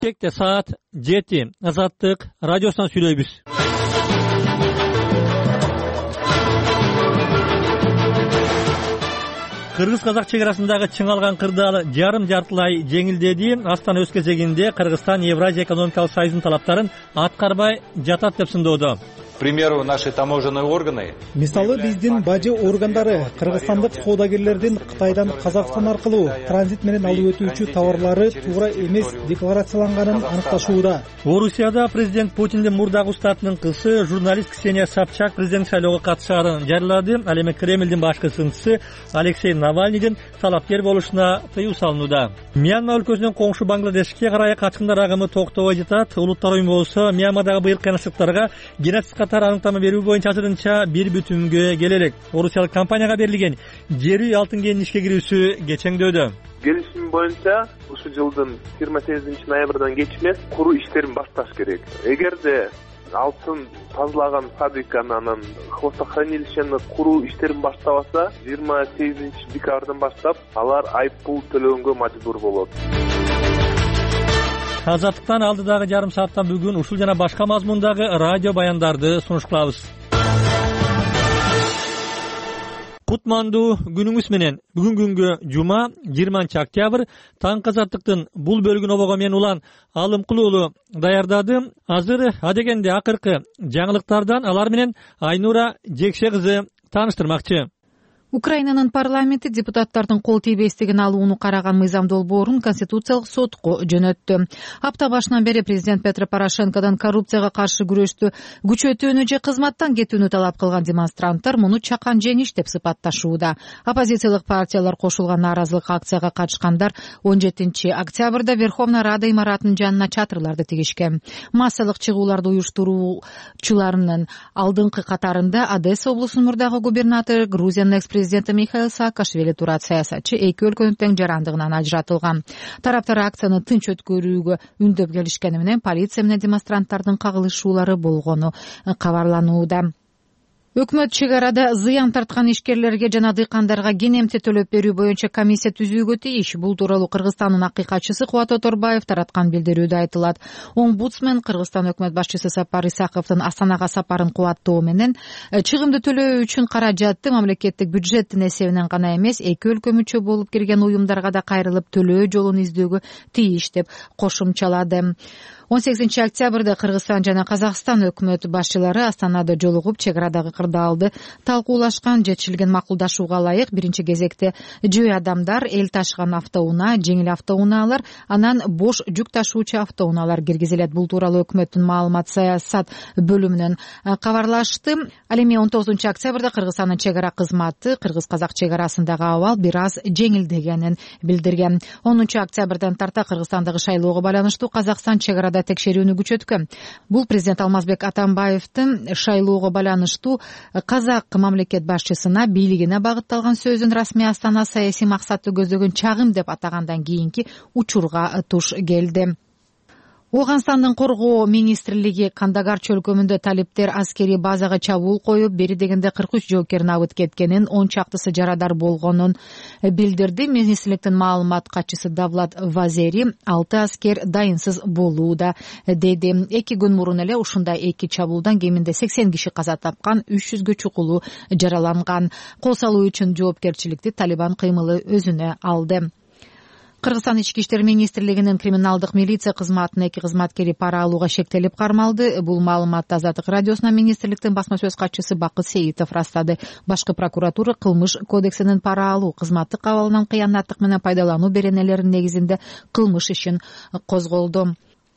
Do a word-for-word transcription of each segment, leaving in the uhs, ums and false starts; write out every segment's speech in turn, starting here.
Tekte saat жети. Азаттык радиосунан сүйлөйбүз. Кыргыз-казак чек-арасындагы чыңалган кырдаал жарым жартылай жеңилдеди. Астана өз кезегинде Кыргызстан Евразия экономикалык союзунун талаптарын аткарбай жатат деп сындоодо. К примеру, наши таможенные органы. Мисалы биздин бажы органдары кыргызстандык соодагерлердин Кытайдан Казакстан аркылуу транзит менен алып өтүүчү товарлары туура эмес декларацияланганын аныкташууда. Орусияда президент Путиндин мурдагы устатынын кызы журналист Ксения Собчак президент шайлоого катышаарын жарыялады. Ал эми Кремлдин башкы сынчысы Алексей Навальныйдын талапкер болушуна тыюу салынууда. Мьянма өлкөсүнөн коңшу Бангладешке карай качкындар агымы токтобой жатат. Улуттар уюму болсо Мьянмадагы быйыл кыйынчылыктарга геноцидка аныктама берүү боюнча азырынча бир бүтүнгө келелек. Орусиялык компанияга берилген жер үй алтын кенин ишке кирүүсү кечеңдөөдө. Келишим боюнча ушул жылдын жыйырма сегизинчи ноябрдан кечмес куруу иштерин башташ керек. Эгерде алтын тазалаган фабриканы анан хвостохранилищени куруу иштерин баштабаса, жыйырма сегизинчи декабрдан баштап алар айыппул төлөгөнгө мажбур болот. Азаттыктан алдыдагы жарым сааттан бүгүн ушул жана башка мазмундагы радио баяндарды сунуш кылабыз. Кутмандуу күнүңүз менен. Бүгүн күнгө жума жыйырманчы октябрь. Таң Азаттыктын бул бөлүгүн обого мен улан Алымкулуулу даярдады. Азыр адегенде акыркы жаңылыктардан алар менен Айнура Жекше кызы тааныштырмакчы. Украинанын парламенти депутаттардын кол тийбестигин алууну караган мыйзам долбоорун Конституциялык сотко жөнөттү. Апта башынан бери президент Петро Порошенкодон коррупцияга каршы күрөштү күчөтүүнү же кызматтан кетүүнү талап кылган демонстранттар муну чакан жеңиш деп сыпатташууда. Оппозициялык партиялар кошулган нааразылык акцияга катышкандар он жетинчи октябрда Верховная Рада имаратынын жанына чатырларды тигишкен. Массалык чыгууларды уюштуруучуларынын алдыңкы катарында Одесса облусунун мурдагы губернатору, Грузиянын экс президенти Михаил Саакашвили турат саясатчы эки өлкөнүн тең жарандыгынан ажыратылган. Тараптар акцияны тынч өткөрүүгө үндөп келишкени менен полиция менен демонстранттардын кагылышуулары болгону кабарланууда. Өкмөт чек арада зыян тарткан ишкерлерге жана дыйкандарга кенемти төлөп берүү боюнча комиссия түзүүгө тийиш. Бул тууралуу Кыргызстандын акыйкатчысы Кубат Оторбаев тараткан билдирүүдө айтылат. Омбудсмен Кыргызстан өкмөт башчысы Сапар Исаковдун Астанага сапарын кубаттоо менен чыгымды төлөө үчүн каражатты мамлекеттик бюджеттин эсебинен гана эмес, эки өлкө мүчө болуп кирген уюмдарга да кайрылып төлөө жолун издөөгө тийиш деп кошумчалады. он сегизинчи октябрда Кыргызстан жана Казакстан өкмөт башчылары Астанада жолугуп чек арадагы кырдаалды талкуулашкан. Жетишилген макулдашууга ылайык биринчи кезекте жөө адамдар, эл ташыган автоунаа, жеңил автоунаалар, анан бош жүк ташуучу автоунаалар киргизилет. Бул тууралуу өкмөттүн маалымат саясат бөлүмүнөн кабарлашты. Ал эми он тогузунчу октябрда Кыргызстандын чек ара кызматы Кыргыз-Казак чек арасындагы абал бир аз жеңилдегенин билдирген. онунчу октябрдан тарта Кыргызстандагы шайлоого байланыштуу Казакстан чек арада текшерүүнү күчөткөн. Бул президент Алмазбек Атамбаевдин шайлоого байланыштуу казак мамлекет башчысына бийлигине багытталган сөзүн расмий Астана саясий максатты көздөгөн чагым деп атагандан кийинки учурга туш келди. Оганстандын коргоо министрлиги Кандагар чөлкөмүндө талиптер аскерий базага чабуул коюп, бери дегенде кырк үч жоокерин абыт кеткенин, он чактысы жарадар болгонун билдирди. Министрликтин маалымат катчысы Давлат Вазери алты аскер дайынсыз болууда деди. Эки күн мурун эле ушундай эки чабуулдан кеминде сексен киши каза тапкан, үч жүзгө чукулу жараланган. Кол салуу үчүн жоопкерчиликти Талибан кыймылы өзүнө алды. Кыргызстан ички иштер министрлигинин криминалдык милиция кызматынын эки кызматкери пара алууга шектелип кармалды. Бул маалыматты Азаттык радиосуна министрликтин басма сөз катчысы Бакыт Сейитов растады. Башкы прокуратура кылмыш кодексинин пара алуу, кызматтык абалынан кыянаттык менен пайдалануу беренелеринин негизинде кылмыш ишин козголду.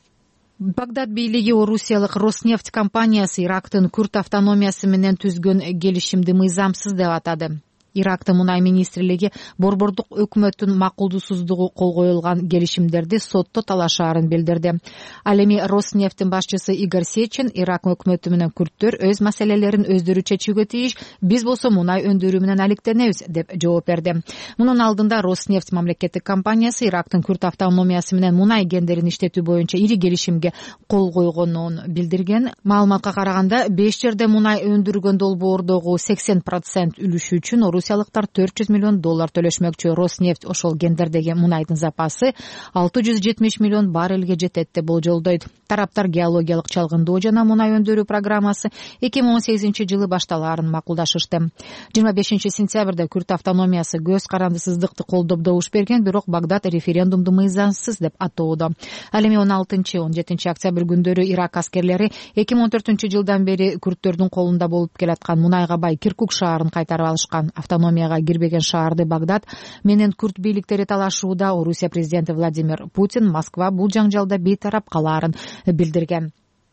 Багдад бийлиги Орусиялык Роснефть компаниясы Ирактын Күрд автономиясы менен түзгөн келишимди мыйзамсыз деп атады. Ирактын мунай министрлиги борбордук өкмөттүн макулдуусуздугу кол коюлган келишимдерди сотто талашаарын билдирди. Ал эми Роснефтьтин башчысы Игорь Сечин Ирак өкмөтү менен күрттөр өз маселелерин өздөрү чечүүгө тийиш, биз болсо мунай өндүрүү менен алектенебиз деп жооп берди. Мунун алдында Роснефть мамлекеттик компаниясы Ирактын Күрд автономиясы менен мунай кендерин иштетүү боюнча ири келишимге кол койгонун билдирген. Маалыматка караганда беш жерде мунай өндүргөн долбоордогу сексен процент үлүшү үчүн орусиялыктар төрт жүз миллион доллар төлөшмөкчү. Роснефть ошол кендердеги мунайдын запасы алты жүз жетимиш миллион баррелге жетет деп болжолдойт. Тараптар геологиялык чалгындоо жана мунай өндүрүү программасы эки миң он сегизинчи жылы башталаарын макулдашышты. жыйырма бешинчи сентябрда Күрд автономиясы көз карандысыздыкты колдоп добуш берген, бирок Багдад референдумду мыйзамсыз деп атоодо. Ал эми он алтынчы он жетинчи октябрь күндөрү Ирак аскерлери эки миң он төртүнчү жылдан бери күрдтөрдүн колунда болуп келаткан мунайга бай Киркук шаарын кайтарып алышкан. Автономияга кирбеген шаарды Багдад менен күрд бийликтери талашууда. Орусия президенти Владимир Путин Москва бул жаңжалда бейтарап калаарын билдирген.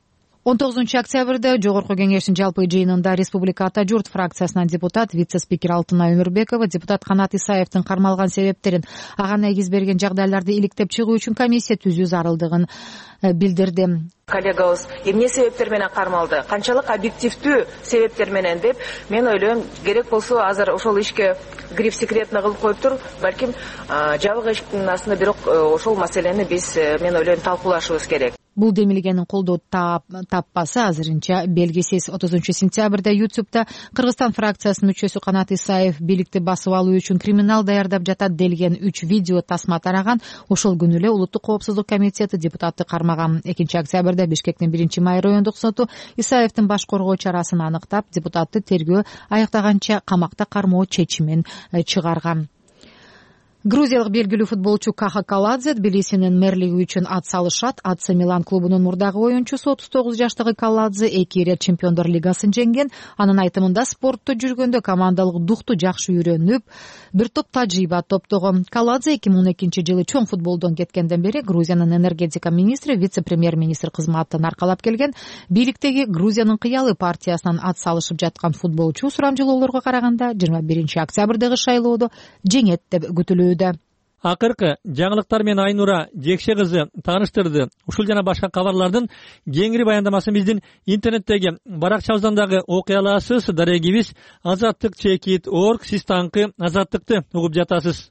он тогузунчу октябрда Жогорку кеңештин жалпы жыйынында Республика Ата журт фракциясынан депутат, вице-спикер Алтынай Өмүрбекова депутат Канат Исаевдин кармалган себептерин, ага негиз берген жагдайларды иликтеп чыгуу үчүн комиссия түзүү зарылдыгын билдирди. Коллегабыз эмне себептер менен кармалды, канчалык объективдүү себептер менен деп мен ойлойм, керек болсо азыр ошол ишке гриф секретно кылып коюптур, балким жабык эшиктин астында, бирок ошол маселени биз мен ойлойм талкуулашыбыз керек. Бул демилгенин колдоо таппасы азырынча белгисиз. отузунчу сентябрда ютубта Кыргызстан фракциясынын мүчөсү Канат Исаев бийликти басып алуу үчүн криминал даярдап жатат делген үч видео тасма тараган. Ошол күнү эле Улуттук коопсуздук комитети депутатты кармаган. экинчи октябрда Бишкектин биринчи май райондук соту Исаевдин баш коргоо чарасын аныктап, депутатты тергөө аяктаганча камакта кармоо чечимин чыгарган. Грузиялык белгилүү футболчу Каха Каладзе Тбилисинин мэрлиги үчүн ат салышат. АЦ Милан клубунун мурдагы оюнчусу отуз тогуз жаштагы Каладзе эки ирет Чемпиондор лигасын жеңген. Анын айтымында спортто жүргөндө командалык духту жакшы үйрөнүп, бир топ тажрыйба топтогон. Каладзе эки миң он экинчи жылы чоң футболдон кеткенден бери Грузиянын энергетика министри, вице-премьер-министр кызматын аркалап келген. Бийликтеги Грузиянын кыялы партиясынан ат салышып жаткан футболчу сурамжылоолорго караганда жыйырма биринчи октябрдагы шайлоодо жеңет деп күтүлүүдө. Акыркы жаңылыктар менен Айнура Жекше кызы тааныштырды. Ушул жана башка кабарлардын кеңири баяндамасын биздин интернеттеги баракчабыздан дагы окуй аласыз. Дарегибиз азаттык чекит точка орг. Сиз таңкы азаттыкты угуп жатасыз.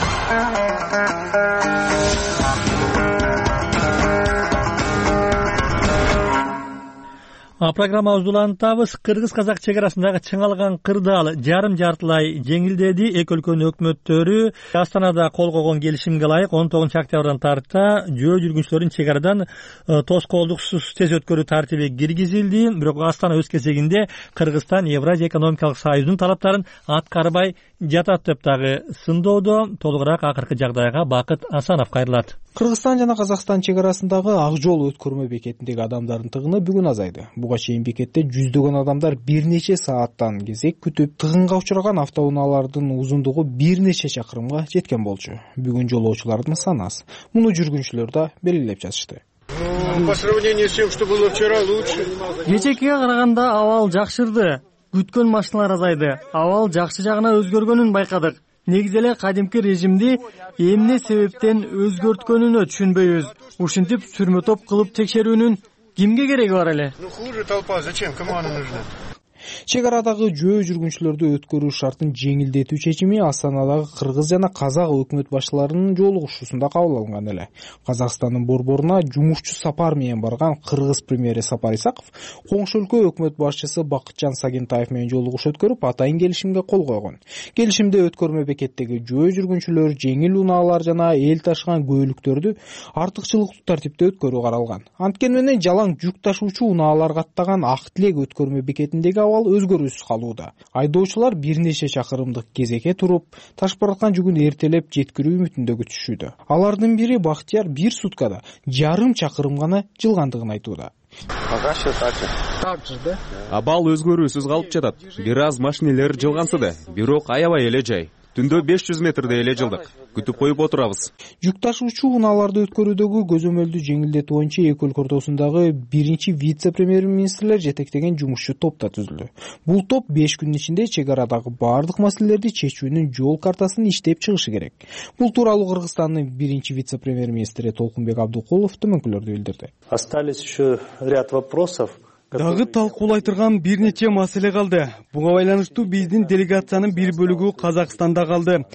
Программабызды улантабыз. Кыргыз-казак чек арасындагы чыңалган кырдаал жарым жартылай жеңилдеди. Эки өлкөнүн өкмөттөрү Астанада кол койгон келишимге ылайык он тогузунчу октябрдан тарта жөө жүргүнчүлөрүн чек арадан тоскоолдуксуз тез өткөрүү тартиби киргизилди. Бирок Астана өз кезегинде Кыргызстан Евразия экономикалык союзунун талаптарын аткарбай жатат деп дагы сындоодо. Толугураак акыркы жагдайга Бакыт Асанов кайрылат. Кыргызстан жана Казакстан чек арасындагы ак жол өткөрмө бекетиндеги адамдардын тыгыны бүгүн азайды. Буга чейин бекетте жүздөгөн адамдар бир нече сааттан кезек күтүп, тыгынга учураган автоунаалардын узундугу бир нече чакырымга жеткен болчу. Бүгүн жолоочулардын саны аз. Муну жүргүнчүлөр да белгилеп жатышты. По сравнению с тем, что было вчера, лучше. Кечээкиге караганда абал жакшырды. Күткөн машиналар азайды. Абал жакшы жагына өзгөргөнүн байкадык. Негизи эле кадимки режимди эмне себептен өзгөрткөнүнө түшүнбөйбүз. Ушинтип сүрмө топ кылып текшерүүнүн кимге кереги бар эле? Ну хуже толпа, зачем? Кому она нужна? Чек арадагы жөө жүргүнчүлөрдү өткөрүү шартын жеңилдетүү чечими Астанадагы кыргыз жана казак өкмөт башчыларынын жолугушуусунда кабыл алынган эле. Казакстандын борборуна жумушчу сапар менен барган кыргыз премьери Сапар Исаков коңшу өлкө өкмөт башчысы Бакытжан Сагентаев менен жолугуш өткөрүп, атайын келишимге кол койгон. Келишимде өткөрмө бекеттеги жөө жүргүнчүлөр жеңил унаалар жана эл ташыган көйлүктөрдү артыкчылыктуу тартипте өткөрүү каралган. Анткени менен жалаң жүк ташуучу унаалар каттаган Ак Тилек өткөрмө бекетиндеги абал өзгөрүүсүз калууда. Айдоочулар бир нече чакырымдык кезекке туруп, ташып бараткан жүгүн эртелеп жеткирүү үмүтүндө күтүшүүдө. Алардын бири Бактияр бир суткада жарым чакырым гана жылгандыгын айтууда. Пока все так же. Так же, да? Абал өзгөрүүсүз калып жатат. Бир аз машинелер жылгансыды, бирок аябай эле жай. Түндө беш жүз метрде эле жылдык. Күтүп коюп отурабыз. Жүк ташуучу унааларды өткөрүүдөгү көзөмөлдү жеңилдетүү боюнча эки өлкө ортосундагы биринчи вице-премьер-министрлер жетектеген жумушчу топ да түзүлдү. Бул топ беш күнүн ичинде чек арадагы бардык маселелерди чечүүнүн жол картасын иштеп чыгышы керек. Бул тууралуу Кыргызстандын биринчи вице-премьер-министри Толкунбек Абдукулов төмөнкүлөрдү билдирди. Остались еще ряд вопросов. Дагы талкуулай турган бир нече маселе калды. Буга байланыштуу биздин делегациянын бир бөлүгү Казакстанда калды.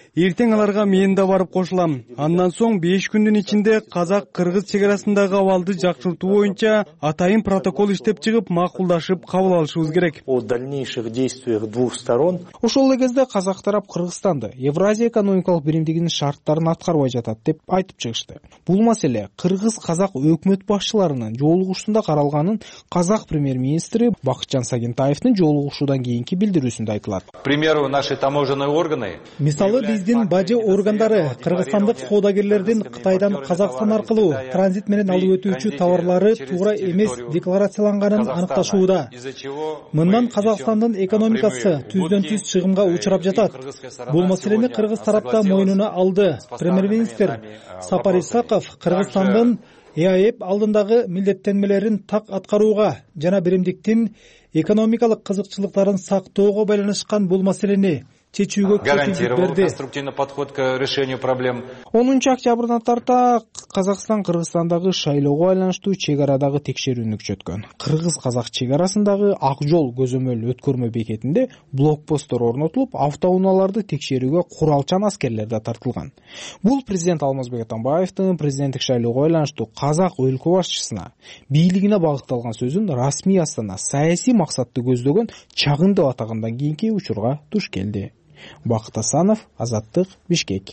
эртең аларга мен да барып кошулам. Андан соң беш күндүн ичинде казак-кыргыз чек арасындагы абалды жакшыртуу боюнча атайын протокол иштеп чыгып, макулдашып кабыл алышыбыз керек. О дальнейших действиях двух сторон. Ошол эле кезде казак тарап Кыргызстанды Евразия экономикалык биримдигинин шарттарын аткарбай жатат деп айтып чыгышты. Бул маселе кыргыз-казак өкмөт башчыларынын жолугушуусунда каралганын казак премьер-министри Бакытжан Сагентаевдин жолугушуудан кийинки билдирүүсүндө айтылат. К примеру, наши таможенные органы. Мисалы биздин бажы органдары кыргызстандык соодагерлердин Кытайдан Казакстан аркылуу транзит менен алып өтүүчү товарлары туура эмес декларацияланганын аныкташууда. Мындан Казакстандын экономикасы түздөн түз чыгымга учурап жатат. Бул маселени кыргыз тарапта мойнуна алды. Премьер-министр Сапар Исаков Кыргызстандын ЭАЭП алдындагы милдеттенмелерин так аткарууга жана биримдиктин экономикалык кызыкчылыктарын сактоого байланышкан бул маселени чечүүгө гарантировал конструктивный подход к решению проблем. онунчу октябрдан тарта Казакстан Кыргызстандагы шайлоого байланыштуу чек арадагы текшерүүнү күчөткөн. Кыргыз-казак чек арасындагы Ак жол көзөмөл өткөрмө бекетинде блокпосттор орнотулуп, автоунааларды текшерүүгө куралчан аскерлер да тартылган. Бул президент Алмазбек Атамбаевдин президенттик шайлоого байланыштуу казак өлкө башчысына бийлигине багытталган сөзүн расмий Астана саясий максатты көздөгөн чагын деп атагандан кийинки учурга туш келди. Бакыт Асанов, Азаттык, Бишкек.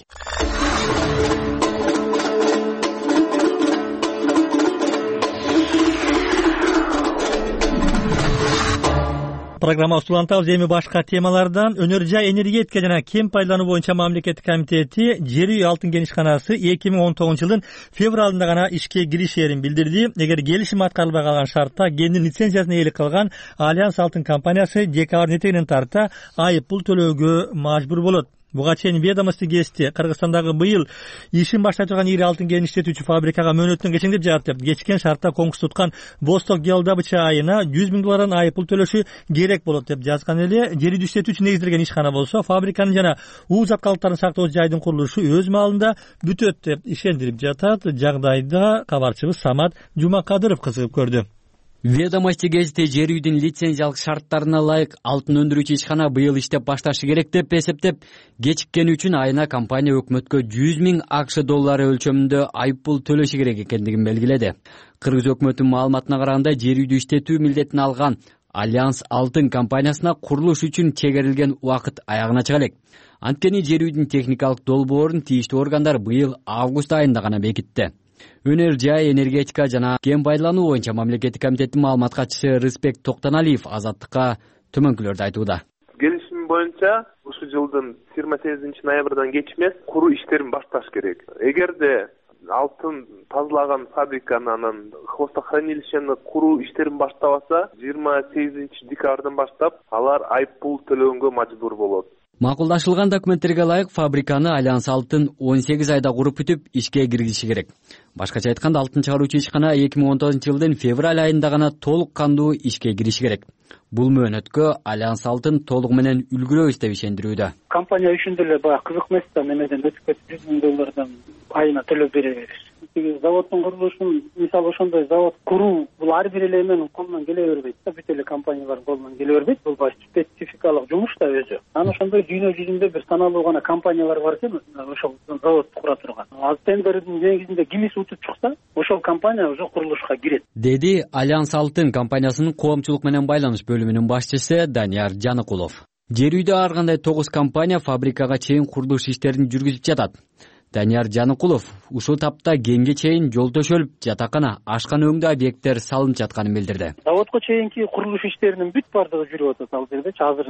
Программа улантабыз эми башка темалардан. Өнөр жай энергетика жана кем пайдалануу боюнча мамлекеттик комитети жер үй алтын кенишканасы эки миң он тогузунчу жылдын февралында гана ишке киришерин билдирди. Эгер келишим аткарылбай калган шартта кемдин лицензиясына ээлик кылган Альянс алтын компаниясы декабрдын этегинен тарта айып пул төлөөгө мажбур болот. Буга чейин ведомство кести Кыргызстандагы быйыл ишин баштай турган ири алтын кен иштетүүчү фабрикага мөөнөттөн кечиңдеп жатып, кечкен шартта конкурс туткан Восток Геодобыча айына жүз миң доллардан айып пул төлөшү керек болот деп жазган эле. Жер үйдү иштетүүчү негизделген ишкана болсо, фабриканын жана уу зат калдыктарын сактоочу жайдын курулушу өз маалында бүтөт деп ишендирип жатат. Жагдайда кабарчыбыз Самат Жумакадыров кызыгып көрдү. Ведомости гезити жер үйдүн лицензиялык шарттарына ылайык алтын өндүрүүчү ишкана быйыл иштеп башташы керек деп эсептеп, кечиккени үчүн айына компания өкмөткө жүз миң АКШ доллары өлчөмүндө айып пул төлөшү керек экендигин белгиледи. Кыргыз өкмөтүнүн маалыматына караганда, жер үйдү иштетүү милдетин алган Альянс алтын компаниясына курулуш үчүн чегерилген убакыт аягына чыга элек. Анткени жер үйдүн техникалык долбоорун тийиштүү органдар быйыл август айында гана бекитти. Өнөр жай энергетика жана кен пайдалануу боюнча мамлекеттик комитеттин маалымат катчысы Рыспек Токтоналиев Азаттыкка төмөнкүлөрдү айтууда. Келишим боюнча ушул жылдын жыйырма сегизинчи ноябрдан кечмес куруу иштерин башташ керек. Эгерде алтын тазалаган фабриканы анан хвостохранилищени куруу иштерин баштабаса, жыйырма сегизинчи декабрдан баштап алар айып пул төлөгөнгө мажбур болот. Макулдашылган документтерге ылайык фабриканы Альянс алтын он сегиз айда куруп бүтүп ишке киргизиши керек. Башкача айтканда, алтын чыгаруучу ишкана эки миң он тогузунчу жылдын февраль айында гана толук кандуу ишке кириши керек. Бул мөөнөткө Альянс алтын толугу менен үлгүрөбүз деп ишендирүүдө. Компания үчүн деле баягы кызык эмес да, немеден өтүп кетип жүз миң доллардан айына төлөп беребиз. Заводдун курулушун, мисалы ошондой завод куруу, бул ар бир эле эменин колунан келе бербейт да, бүт эле компаниялардын колунан келе бербейт. Бул баягы спецификалык жумуш да өзү. Анан ошондой дүйнө жүзүндө бир саналуу гана компаниялар бар экен, ошол заводду кура турган. Ал тендердин негизинде кимиси утуп чыкса, ошол компания уже курулушка кирет. Деди Альянс алтын компаниясынын коомчулук менен байланыш бөлүмүнүн башчысы Данияр Жаныкулов. Жер үйдө ар кандай тогуз компания фабрикага чейин курулуш иштерин жүргүзүп жатат. Данияр Жаныкулов ушул тапта кенге чейин жол төшөлүп, жатакана, ашкана өңдүү объекттер салынып жатканын билдирди. Заводко чейинки курулуш иштеринин бүт бардыгы жүрүп атат ал жердечи. Азыр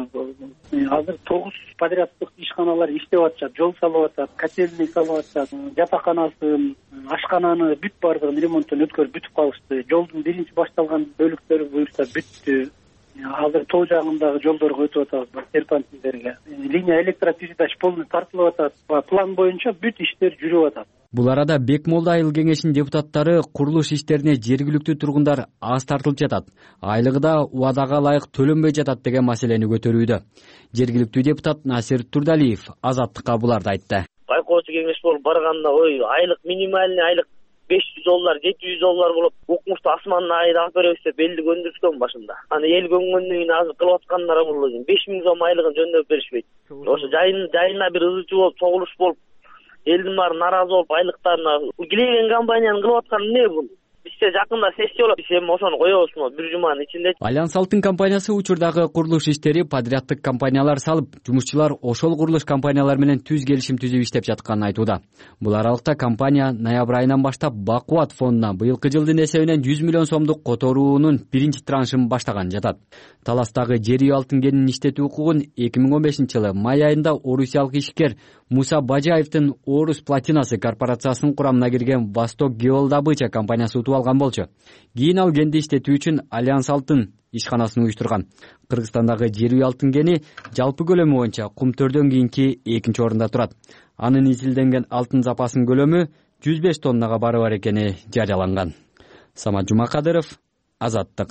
азыр тогуз подряддык ишканалар иштеп атышат, жол салып атат, котельный салып атат, жатаканасын, ашкананы бүт бардыгын ремонттон өткөрүп бүтүп калышты. Жолдун биринчи башталган бөлүктөрү буюрса бүттү. Азыр тоо жагындагы жолдорго өтүп атабыз, серпантиндерге. Линия электропередач полный тартылып атат. План боюнча бүт иштер жүрүп атат. Бул арада Бекмолда айыл кеңешинин депутаттары курулуш иштерине жергиликтүү тургундар аз тартылып жатат, айлыгы да убадага ылайык төлөнбөй жатат деген маселени көтөрүүдө. Жергиликтүү депутат Насир Турдалиев Азаттыкка буларды айтты. Байкоочу кеңеш болуп барганда ой айлык минимальный айлык беш жүз доллар жети жүз доллар болуп укмушту асманына айда алып беребиз деп элди көндүрүшкөн башында. Аны эл көнгөндөн кийин азыр кылып аткандар бул беш миң сом айлыгын жөндөп беришпейт. Ошо жайын жайына бир ызычы болуп, чогулуш болуп, элдин баары нааразы болуп айлыктарына килеген компаниянын кылып атканы эмне бул? Бизде жакында сессия болот. Биз эми ошону коебузму бир жуманын ичинде? Альянс Алтын компаниясы учурдагы курулуш иштери подряддык компаниялар салып, жумушчулар ошол курулуш компаниялар менен түз келишим түзүп иштеп жатканын айтууда. Бул аралыкта компания ноябрь айынан баштап Бакубат фондуна быйылкы жылдын эсебинен жүз миллион сомдук которуунун биринчи траншын баштаган жатат. Таластагы жер үй алтын кенин иштетүү укугун эки миң он бешинчи жылы май айында орусиялык ишкер Муса Бажаевдин Орус Платинасы корпорациясынын курамына кирген Восток Геолдобыча компаниясы утуп алган болчу. Кийин ал кенди иштетүү үчүн Альянс Алтын ишканасын уюштурган. Кыргызстандагы жер үй алтын кени жалпы көлөмү боюнча Кумтөрдөн кийинки экинчи орунда турат. Анын изилденген алтын запасынын көлөмү жүз беш тоннага бары бар экени жарыяланган. Самат Жумакадыров, Азаттык.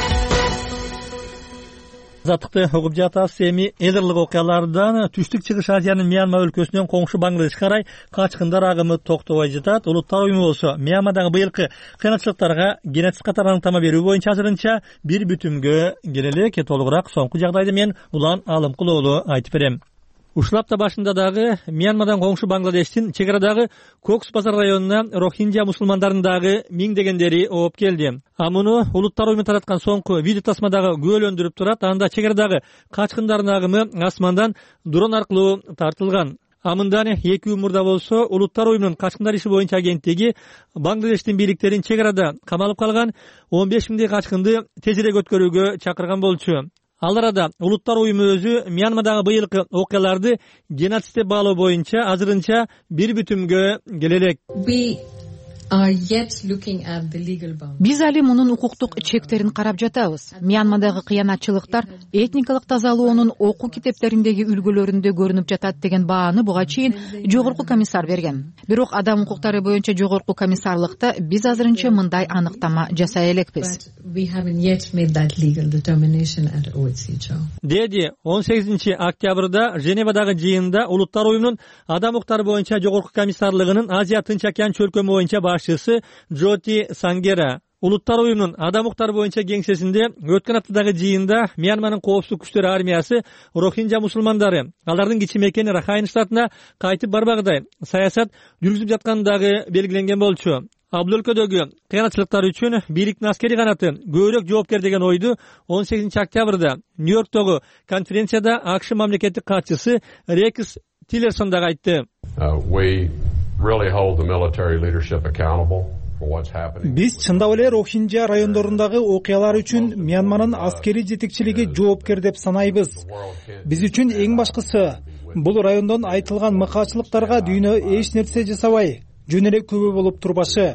Азаттыкты угуп жатасыз. Эми элдерлик окуялардан түштүк чыгыш Азиянын Мьянма өлкөсүнөн коңшу Бангладеш карай качкындар агымы токтобой жатат. Улуттар уюму болсо Мьянмадагы быйылкы кыйынчылыктарга генетик катар аныктама берүү боюнча азырынча бир бүтүмгө келе элек. Толугураак соңку жагдайды мен Улан Алымкулоолу айтып берем. Ушул апта башында дагы Мьянмадан коңшу Бангладештин чек арадагы Кокс базар районуна рохинджа мусулмандарынын дагы миңдегендери ооп келди. А муну улуттар уюму тараткан соңку видео тасмадагы күбөлөндүрүп турат. Анда чек арадагы качкындардын агымы асмандан дрон аркылуу тартылган. А мындан эки күн мурда болсо улуттар уюмунун качкындар иши боюнча агенттиги Бангладештин бийликтерин чек арада камалып калган он беш миңдей качкынды тезирээк өткөрүүгө чакырган болчу. Ал арада улуттар уюму өзү Мьянмадагы быйылкы окуяларды геноцид деп баалоо боюнча азырынча бир бүтүмгө келе элек. Биз али мунун укуктук чектерин карап жатабыз. Мьянмадагы кыянатчылыктар этникалык тазалоонун окуу китептериндеги үлгүлөрүндө көрүнүп жатат деген бааны буга чейин жогорку комиссар берген. Бирок адам укуктары боюнча жогорку комиссарлыкта биз азырынча мындай аныктама жасай элекпиз. Деди он сегизинчи октябрда Женевадагы жыйында улуттар уюмунун адам укуктары боюнча жогорку комиссарлыгынын Азия Тынч океан чөлкөмү боюнча башчысы Джоти Сангера. Улуттар уюмунун адам укуктары боюнча кеңсесинде өткөн аптадагы жыйында Мьянманын коопсуздук күчтөрү армиясы рохинджа мусулмандары алардын кичи мекени Рахайн штатына кайтып барбагыдай саясат жүргүзүп жаткандыгы белгиленген болчу. А бул өлкөдөгү кыянатчылыктар үчүн бийликтин аскерий канаты көбүрөөк жоопкер деген ойду он сегизинчи октябрда Нью-Йорктогу конференцияда АКШ мамлекеттик катчысы Рекс Тиллерсон дагы айтты. Биз чындап эле Рохинджа райондорундагы окуялар үчүн Мьянманын аскерий жетекчилиги жоопкер деп санайбыз. Биз үчүн эң башкысы бул райондон айтылган мыкаачылыктарга дүйнө эч нерсе жасабай, жөн эле күбө болуп турбашы.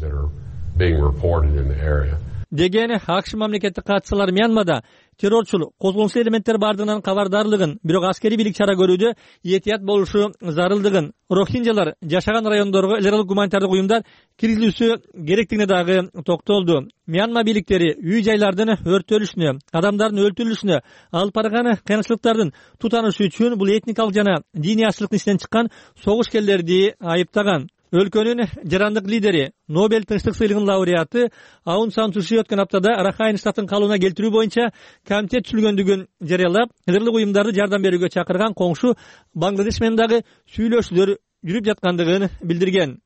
Деген АКШ мамлекеттик катчылар Мьянмада террорчул козголгусу элементтер бардыгынан кабардарлыгын, бирок аскерий бийлик чара көрүүдө этият болушу зарылдыгын, рохинджалар жашаган райондорго эл аралык гуманитардык уюмдар киргизилүүсү керектигине дагы токтолду. Мьянма бийликтери үй жайлардын өрттөлүшүнө, адамдардын өлтүрүлүшүнө алып барган кыянатчылыктардын тутанышы үчүн бул этникалык жана диний ачылыктын ичинен чыккан согушкерлерди айыптаган. Өлкөнүн жарандык лидери, Нобель тынчтык сыйлыгынын лауреаты Аун Сан Су Чжи өткөн аптада Рахайн штатын калыбына келтирүү боюнча комитет түзүлгөндүгүн жарыялап, элдерлик уюмдарды жардам берүүгө чакырган коңшу Бангладеш менен дагы сүйлөшүүлөр жүрүп жаткандыгын билдирген.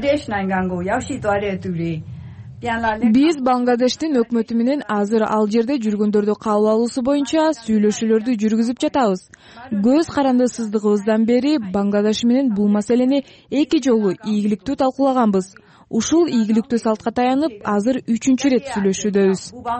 Биз Бангладештин өкмөтү менен азыр ал жерде жүргөндөрдү кабыл алуусу боюнча сүйлөшүүлөрдү жүргүзүп жатабыз. Көз карандысыздыгыбыздан бери Бангладеш менен бул маселени эки жолу ийгиликтүү талкуулаганбыз. Ушул ийгиликтүү салтка таянып, азыр үчүнчү рет сүйлөшүүдөбүз.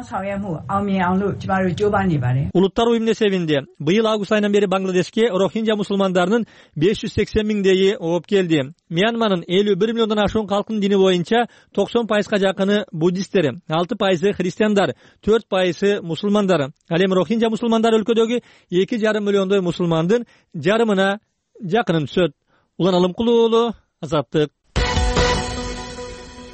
Улуттар уюмунун эсебинде быйыл август айынан бери Бангладешке рохинджа мусулмандарынын беш жүз сексен миңдейи ооп келди. Мьянманын элүү бир миллиондон ашуун калкынын дини боюнча токсон пайызга жакыны буддисттер, алты пайызы христиандар, төрт пайызы мусулмандар. Ал эми рохинджа мусулмандар өлкөдөгү эки жарым миллиондой мусулмандын жарымына жакынын түшөт. Улан Алымкулоолу, Азаттык.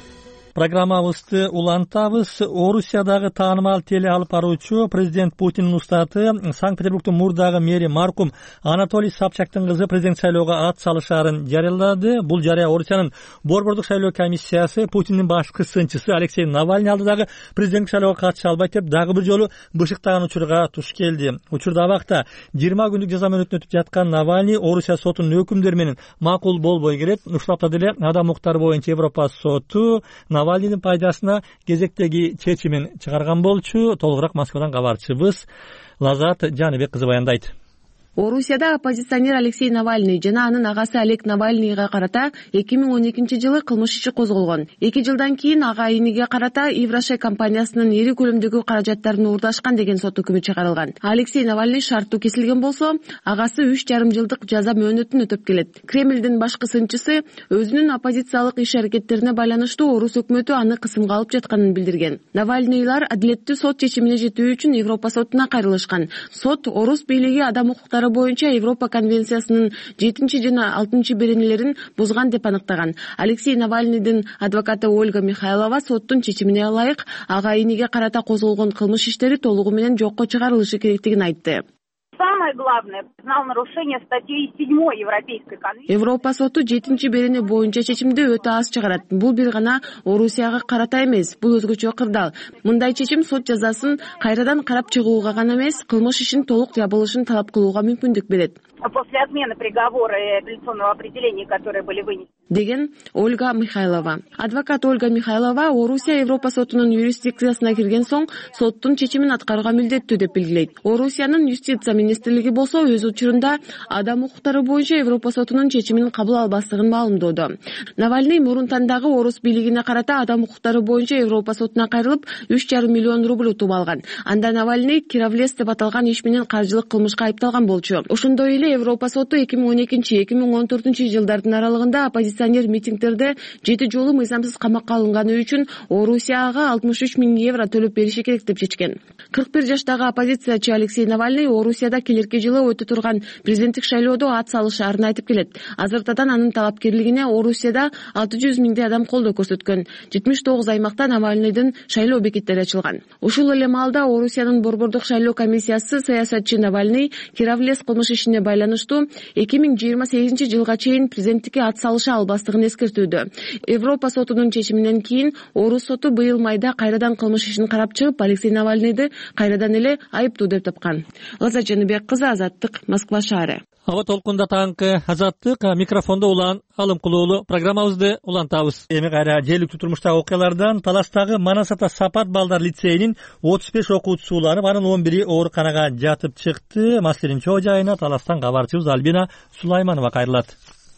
Программабызды улантабыз. Орусиядагы таанымал теле алып баруучу президент Путиндин устаты Санкт-Петербургдун мурдагы мэри маркум Анатолий Собчактын кызы президент шайлоого ат салышаарын жарыялады. Бул жарыя Орусиянын борбордук шайлоо комиссиясы Путиндин башкы сынчысы Алексей Навальный алдыдагы президенттик шайлоого катыша албайт деп дагы бир жолу бышыктаган учурга туш келди. Учурда абакта жыйырма күндүк жаза мөөнөтүн өтүп жаткан Навальный Орусия сотунун өкүмдөрү менен макул болбой келет. Ушул аптада деле адам укуктары боюнча Европа соту Навальныйдын пайдасына кезектеги чечимин чыгарган болчу. Толугураак Москвадан кабарчыбыз Лазат Жаныбек кызы баяндайт. Орусияда оппозиционер Алексей Навальный жана анын агасы Олег Навальныйга карата эки миң он экинчи жылы кылмыш иши козголгон. эки жылдан кийин ага иниге карата Ивраше компаниясынын ири көлөмдөгү каражаттарын уурдашкан деген сот өкүмү чыгарылган. Алексей Навальный шарттуу кесилген болсо, агасы үч жарым жылдык жаза мөөнөтүн өтөп келет. Кремлдин башкы сынчысы өзүнүн оппозициялык иш-аракеттерине байланыштуу орус өкмөтү аны кысымга алып жатканын билдирген. Навальныйлар адилеттүү сот чечимине жетүү үчүн Европа сотуна кайрылышкан. Сот орус бийлиги адам укуктары боюнча Европа конвенциясынын жетинчи жана алтынчы беренелерин бузган деп аныктаган. Алексей Навальныйдын адвокаты Ольга Михайлова соттун чечимине ылайык ага иниге карата козголгон кылмыш иштери толугу менен жокко чыгарылышы керектигин айтты. Самое главное, признал нарушение статьи седьмой Европейской конвенции. Европа соту жетинчи берене боюнча чечимди өтө аз чыгарат. Бул бир гана Орусияга карата эмес, бул өзгөчө кырдаал. Мындай чечим сот жазасын кайрадан карап чыгууга гана эмес, кылмыш ишин толук жабылышын талап кылууга мүмкүндүк берет. После отмены приговора и апелляционного определения, которые были вынесены. Деген Ольга Михайлова. Адвокат Ольга Михайлова Орусия Европа сотунун юрисдикциясына кирген соң соттун чечимин аткарууга милдеттүү деп белгилейт. Орусиянын юстиция министрлиги болсо өз учурунда адам укуктары боюнча Европа сотунун чечимин кабыл албастыгын маалымдоодо. Навальный мурун тандагы орус бийлигине карата адам укуктары боюнча Европа сотуна кайрылып үч жарым миллион рубль утуп алган. Анда Навальный Кировлес деп аталган иш менен каржылык кылмышка айыпталган болчу. Ошондой эле Европа соту эки миң он экинчи эки миң он төртүнчү жылдардын аралыгында оппозиционер митингдерде жети жолу мыйзамсыз камакка алынганы үчүн Орусияга алтымыш үч миң евро төлөп бериши керек деп чечкен. кырк бир жаштагы оппозициячы Алексей Навальный Орусияда келерки жылы өтө турган президенттик шайлоодо ат салышаарын айтып келет. Азыртадан анын талапкерлигине Орусияда алты жүз миңдей адам колдоо көрсөткөн. жетимиш тогуз аймакта Навальныйдын шайлоо бекеттери ачылган. Ушул эле маалда Орусиянын борбордук шайлоо комиссиясы саясатчы Навальный Кировлес кылмыш ишине байланыштуу эки миң жыйырма сегизинчи жылга чейин президенттикке ат салыша албастыгын эскертүүдө. Европа сотунун чечиминен кийин орус соту быйыл майда кайрадан кылмыш ишин карап чыгып, Алексей Навальныйды кайрадан эле айыптуу деп тапкан. Лаза Жаныбек кызы, Азаттык, Москва шаары. Аба толкунда таңкы Азаттык, микрофондо улан алым кылуулуу программабызды улантабыз. Эми кайра жергиликтүү турмуштагы окуялардан Таластагы Манас ата Сапат балдар лицейинин отуз беш окуучусу уланып, анын он бири ооруканага жатып чыкты. Маселенин чоо жайына Таластан кабарчыбыз Альбина Сулайманова кайрылат.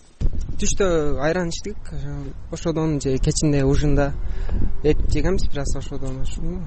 Түштө айран иштик, ошодон же кечинде ужинда эт жегенбиз, бир аз ошодон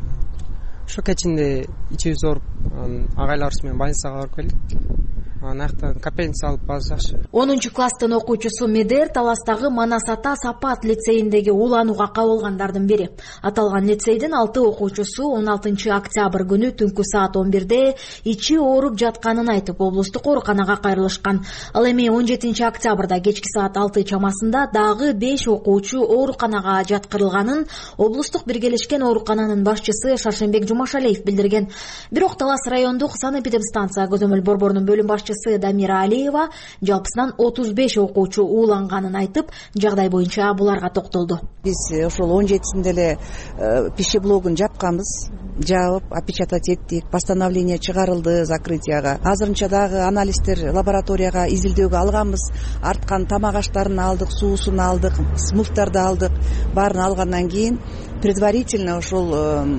ошо кечинде ичибиз ооруп, агайларыбыз менен больницага барып келдик. Анакта капельница алып аз жакшы. онунчу класстын окуучусу Медер Таластагы Манас ата Сапат лицейиндеги уланууга кабылгандардын бири. Аталган лицейдин алты окуучусу он алтынчы октябрь күнү түнкү саат он бирде ичи ооруп жатканын айтып облустук ооруканага кайрылышкан. Ал эми он жетинчи октябрда кечки саат алты чамасында дагы беш окуучу ооруканага жаткырылганын облустук биргелешкен оорукананын башчысы Шаршенбек Жумашалиев билдирген. Бирок Талас райондук санэпидемстанция көзөмөл борборунун бөлүм башчысы Дамира Алиева жалпысынан отуз беш окуучу ууланганын айтып, жагдай боюнча буларга токтолду. Биз ошол он жетисинде эле пищеблогун жапканбыз, жаап опечатать эттик, постановление чыгарылды закрытияга. Азырынча дагы анализдер лабораторияга изилдөөгө алганбыз. Арткан тамак аштарын алдык, суусун алдык, смылтарды алдык. Баарын алгандан кийин предварительно ошол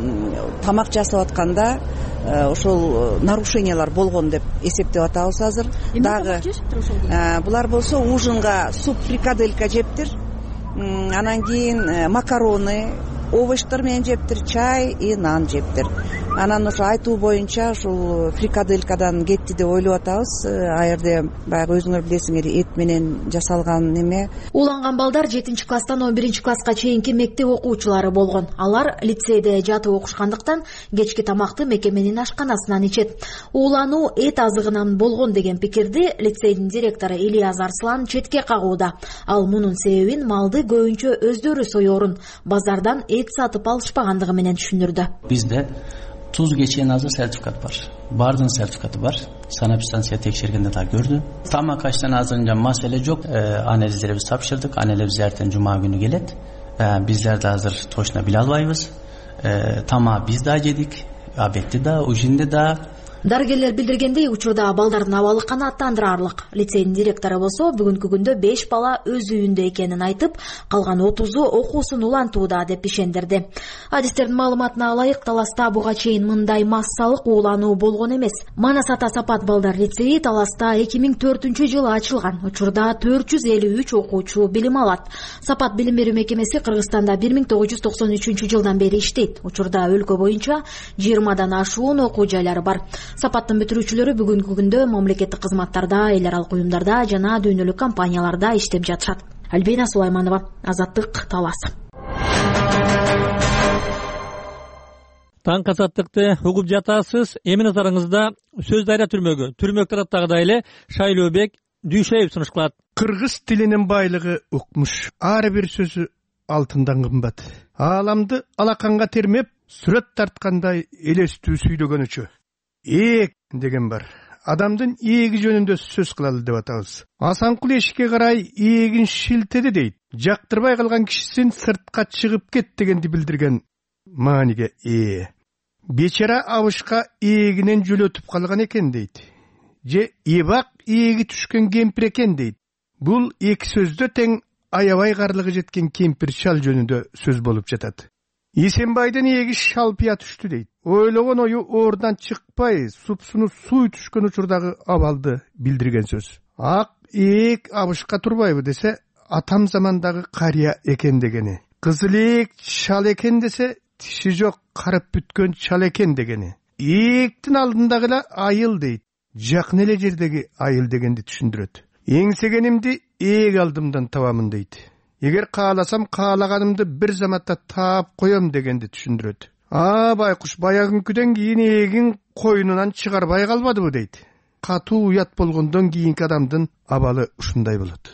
тамак жасап атканда ошол нарушениялар болгон деп эсептеп атабыз азыр. Дагы булар болсо ужинга суп фрикаделька жептир, анан кийин макароны, овощтор менен жептир, чай и нан жептир. Анан ошо айтуу боюнча ушул фрикаделькадан кетти деп ойлоп атабыз. А жерде баягы өзүңөр билесиңер, эт менен жасалган неме. Ууланган балдар жетинчи класстан он биринчи класска чейинки мектеп окуучулары болгон. Алар лицейде жатып окушкандыктан кечки тамакты мекеменин ашканасынан ичет. Уулануу эт азыгынан болгон деген пикирди лицейдин директору Ильяс Арслан четке кагууда. Ал мунун себебин малды көбүнчө өздөрү соёрун, базардан эт сатып алышпагандыгы менен түшүндүрдү. Бизде туз кечен азыр сертификат бар. Бардын сертификаты бар. Санэпстанция текшергенде да көрдү. Тамак аштан азырынча маселе жок. Анализдерибиз тапшырдык. Анализ эртең жума күнү келет. Биздер да азыр точно биле албайбыз. Тамак биз да жедик, обедти да, ужинди да. Дарыгерлер билдиргендей, учурда балдардын абалы канааттандырарлык. Лицейдин директору болсо бүгүнкү күндө беш бала өз үйүндө экенин айтып, калган отузу окуусун улантууда деп ишендирди. Адистердин маалыматына ылайык, Таласта буга чейин мындай массалык уулануу болгон эмес. Манас ата Сапат балдар лицейи Таласта эки миң төртүнчү жылы ачылган. Учурда төрт жүз элүү үч окуучу билим алат. Сапат билим берүү мекемеси Кыргызстанда бир миң тогуз жүз токсон үчүнчү жылдан бери иштейт. Учурда өлкө боюнча жыйырмадан ашуун окуу жайлары бар. Сапаттын бүтүрүүчүлөрү бүгүнкү күндө мамлекеттик кызматтарда, эл аралык уюмдарда жана дүйнөлүк компанияларда иштеп жатышат. Альбина Сулайманова, Азаттык, Талас. Таң азаттыкты угуп жатасыз. Эми назарыңызда сөз дайра түрмөгү, түрмөк тараптагыдай эле Шайлообек Дүйшеев сунуш кылат. Кыргыз тилинин байлыгы укмуш. Ар бир сөзү алтындан кымбат. Ааламды алаканга термеп, сүрөт тарткандай элестүү сүйлөгөнүчө. Эк деген бар. Адамдын ээги жөнүндө сөз кылалы деп атабыз. Асанкул эшикке карай ээлин шилтеди дейт. Жактырбай калган кишисин сыртка чыгып кет дегенди билдирген мааниге ээ. Бечара абышка ээлинен жөлөтүп калган экен дейт. Же эбак ээги түшкөн кемпир экен дейт. Бул эки сөздө тең аябай карлыгы жеткен кемпир шал жөнүндө сөз болуп жатат. Исенбайдын ээги шалпия түштү дейт. Ойлогон ою оордан чыкпай, супсуну суй түшкөн учурдагы абалды билдирген сөз. Ак эек абышка турбайбы десе, атам замандагы кария экен дегени. Кызыл эек шал экен десе, тиши жок карып бүткөн чал экен дегени. Эектин алдындагы эле айыл дейт. Жакын эле жердеги айыл дегенди түшүндүрөт. Эңсегенимди эек алдымдан табамын дейт. Эгер кааласам каалаганымды бир заматта таап коем дегенди түшүндүрөт. А байкуш баягынкүдөн кийин эгин койнунан чыгарбай калбадыбы дейт. Катуу уят болгондон кийинки адамдын абалы ушундай болот.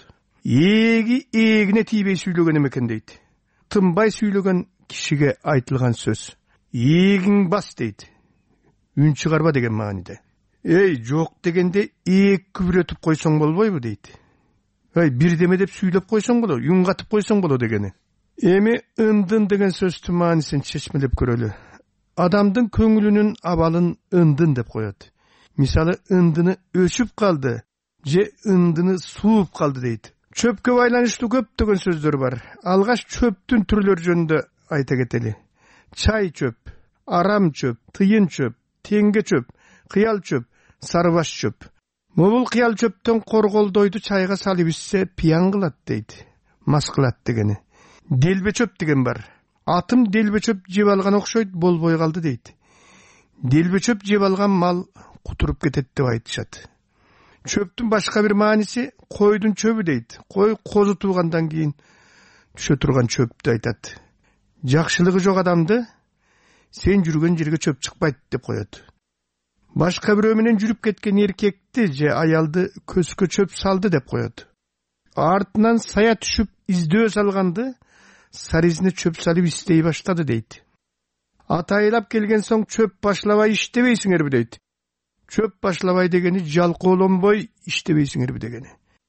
Эги эгине тийбей сүйлөгөн экен дейт. Тынбай сүйлөгөн кишиге айтылган сөз. Эгиң бас дейт. Үн чыгарба деген мааниде. Эй, жок дегенде ээг күбүрөтүп койсоң болбойбу дейт. Ай, бирдеме деп сүйлөп койсоң боло, үн катып койсоң боло дегени. Эми ындын деген сөздүн маанисин чечмелеп көрөлү. Адамдын көңүлүнүн абалын ындын деп коет. Мисалы, ындыны өчүп калды, же ындыны сууп калды дейт. Чөпкө байланыштуу көптөгөн сөздөр бар. Алгаш чөптүн түрлөрү жөнүндө айта кетели. Чай чөп, арам чөп, тыйын чөп, теңге чөп, кыял чөп, сарыбаш чөп. Могул кыял чөптөн корголдойду чайга салып ичсе пиян кылат дейт. Мас кылат дегени. Делбе чөп деген бар. Атым делбе чөп жеп алган окшойт, болбой калды дейт. Делбе чөп жеп алган мал кутуруп кетет деп айтышат. Чөптүн башка бир мааниси койдун чөбү дейт. Кой козу туугандан кийин түшө турган чөптү айтат. Жакшылыгы жок адамды сен жүргөн жерге чөп чыкпайт деп коет. Башка бирөө менен жүрүп кеткен эркекти же аялды көзгө чөп салды деп коет. Артынан сая түшүп издөө салганды саризине чөп салып издей баштады дейт. Атайлап келген соң чөп башлабай иштебейсиңерби дейт. Чөп башлабай дегени жалкоолонбой иштебейсиңерби дегени.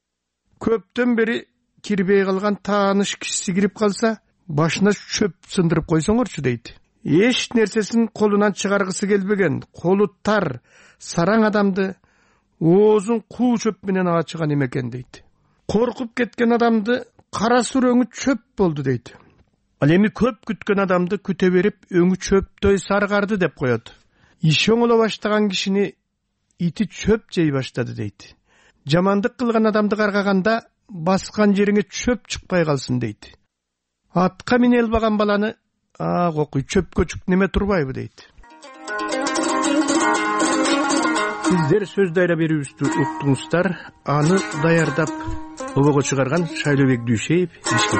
Көптөн бери кирбей калган тааныш кишиси кирип калса, башына чөп сындырып койсоңорчу дейт. Эч нерсесин колунан чыгаргысы келбеген, колу тар, сараң адамды оозун куу чөп менен ачыган эмекен дейт. Коркуп кеткен адамды кара сур өңү чөп болду дейт. Ал эми көп күткөн адамды күтө берип өңү чөптөй саргарды деп коет. Иши оңоло баштаган кишини ити чөп жей баштады дейт. Жамандык кылган адамды каргаганда баскан жериңе чөп чыкпай калсын дейт. Атка мине албаган баланы ак окуй чөпкөчүк неме турбайбы дейт. Сиздер сөз дайра берүүбүздү уктуңуздар. Аны даярдап обого чыгарган Шайлообек Дүйшеев, Бишкек.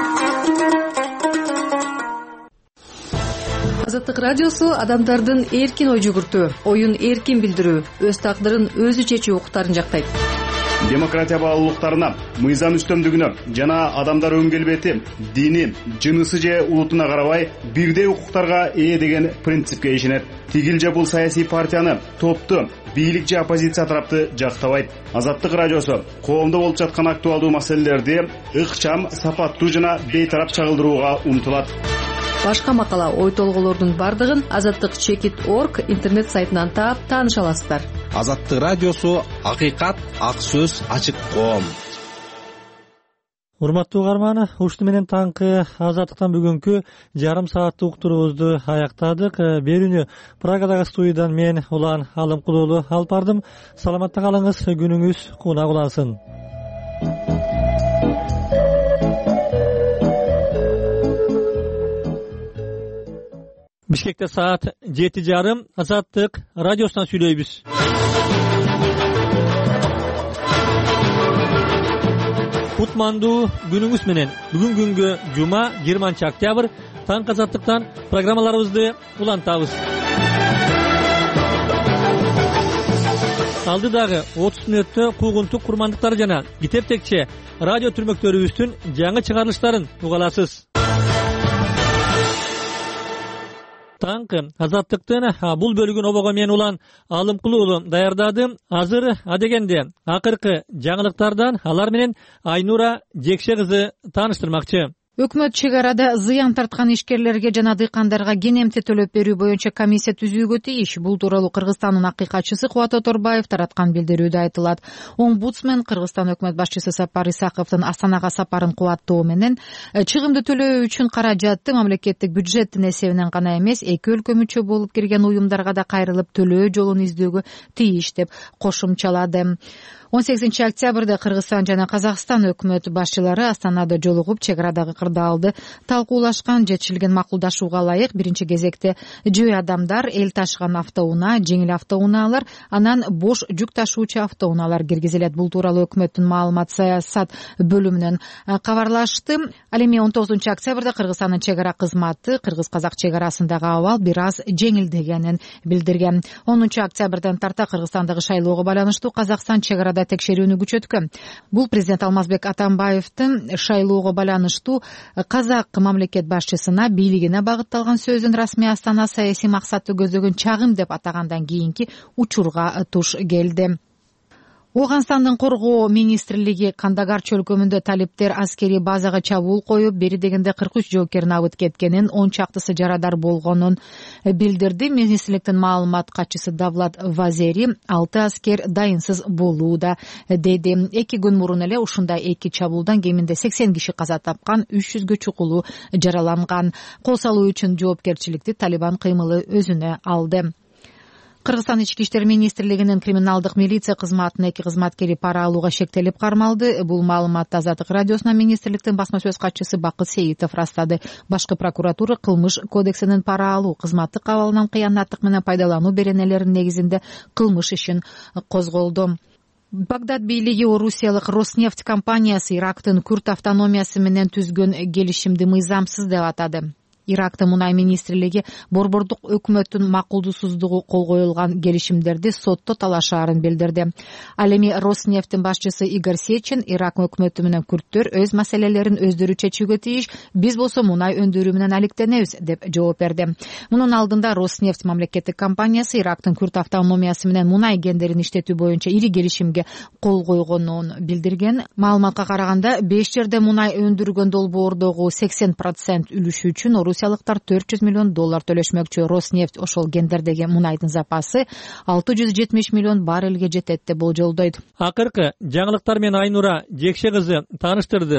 Азаттык радиосу адамдардын эркин ой жүгүртүү, оюн эркин билдирүү, өз тагдырын өзү чечүү укуктарын жактайт. Демократия баалуулуктарына, мыйзам үстөмдүгүнө жана адамдар өң келбети, дини, жынысы же улутуна карабай бирдей укуктарга ээ деген принципке ишенет. Тигил же бул саясий партияны, топту, бийлик же оппозиция тарапты жактабайт. Азаттык радиосу коомдо болуп жаткан актуалдуу маселелерди ыкчам, сапаттуу жана бейтарап чагылдырууга умтулат. Башка макала, ой толголордун бардыгын азаттык чекит точка орг интернет сайтынан таап тааныша аласыздар. Азаттык радиосу акыйкат, ак сөз, ачык коом. Урматтуу угарман, ушуну менен таңкы азаттыктан бүгүнкү жарым сааттык уктуруубузду аяктадык. Берүүнү Прагадагы студиядан мен Улан Алымкулуулу алып бардым. Саламатта калыңыз, күнүңүз кунак улансын. Бишкекте саат жети жарым Азаттык радиосунан сүйлөйбүз. Кутмандуу күнүңүз менен. Бүгүн күнгө жума жыйырманчы октябрь таңкы Азаттыктан программаларыбызды улантабыз. Алдыдагы отуз мүнөттө куугунтук курмандыктар жана китеп текче радио түрмөктөрүбүздүн жаңы чыгарылыштарын уга аласыз. Таңкы Азаттыктын бул бөлүгүн обого мен Улан Алымкулуулу даярдады. Азыр адегенде акыркы жаңылыктардан алар менен Айнура Жекше кызы тааныштырмакчы. Өкмөт чек арада зыян тарткан ишкерлерге жана дыйкандарга кенемти төлөп берүү боюнча комиссия түзүүгө тийиш. Бул тууралуу Кыргызстандын акыйкатчысы Кубат Оторбаев тараткан билдирүүдө айтылат. Омбудсмен Кыргызстан өкмөт башчысы Сапар Исаковдун Астанага сапарын кубаттоо менен чыгымды төлөө үчүн каражатты мамлекеттик бюджеттин эсебинен гана эмес, эки өлкө мүчө болуп кирген уюмдарга да кайрылып төлөө жолун издөөгө тийиш деп кошумчалады. он сегизинчи октябрда Кыргызстан жана Казакстан өкмөт башчылары Астанада жолугуп чек арадагы кырдаалды талкуулашкан. Жетишилген макулдашууга ылайык биринчи кезекте жөө адамдар, эл ташыган автоунаа, жеңил автоунаалар, анан бош жүк ташуучу автоунаалар киргизилет. Бул тууралуу өкмөттүн маалымат саясат бөлүмүнөн кабарлашты. Ал эми он тогузунчу октябрда Кыргызстандын чек ара кызматы кыргыз-казак чек арасындагы абал бир аз жеңилдегенин билдирген. онунчу октябрдан тарта Кыргызстандагы шайлоого байланыштуу Казакстан чек арада текшерүүнү күчөткөн. Бул президент Алмазбек Атамбаевдин шайлоого байланыштуу казак мамлекет башчысына бийлигине багытталган сөзүн расмий Астана саясий максатты көздөгөн чагым деп атагандан кийинки учурга туш келди. Ооганстандын коргоо министрлиги Кандагар чөлкөмүндө талиптер аскерий базага чабуул коюп, бери дегенде кырк үч жоокерин абыт кеткенин, он чактысы жарадар болгонун билдирди. Министрликтин маалымат катчысы Давлат Вазери алты аскер дайынсыз болууда деди. Эки күн мурун эле ушундай эки чабуулдан кеминде сексен киши каза тапкан, үч жүзгө чукулу жараланган. Кол салуу үчүн жоопкерчиликти Талибан кыймылы өзүнө алды. Кыргызстан ички иштер министрлигинин криминалдык милиция кызматынын эки кызматкери пара алууга шектелип кармалды. Бул маалыматты Азаттык радиосуна министрликтин басма сөз катчысы Бакыт Сейитов растады. Башкы прокуратура кылмыш кодексинин пара алуу, кызматтык абалынан кыянаттык менен пайдалануу беренелеринин негизинде кылмыш ишин козголду. Багдад бийлиги орусиялык Роснефть компаниясы Ирактын Күрд автономиясы менен түзгөн келишимди мыйзамсыз деп атады. Ирактын мунай министрлиги борбордук өкмөттүн макулдуусуздугу кол коюлган келишимдерди сотто талашаарын билдирди. Ал эми Роснефтьтин башчысы Игорь Сечин Ирак өкмөтү менен күрттөр өз маселелерин өздөрү чечүүгө тийиш, биз болсо мунай өндүрүү менен алектенебиз деп жооп берди. Мунун алдында Роснефть мамлекеттик компаниясы Ирактын Күрд автономиясы менен мунай кендерин иштетүү боюнча ири келишимге кол койгонун билдирген. Маалыматка караганда беш жерде мунай өндүргөн долбоордогу сексен процент үлүшү үчүн орусиялыктар төрт жүз миллион доллар төлөшмөкчү. Роснефть ошол кендердеги мунайдын запасы алты жүз жетимиш миллион баррелге жетет деп болжолдойт. Акыркы жаңылыктар менен Айнура Жекше кызы тааныштырды.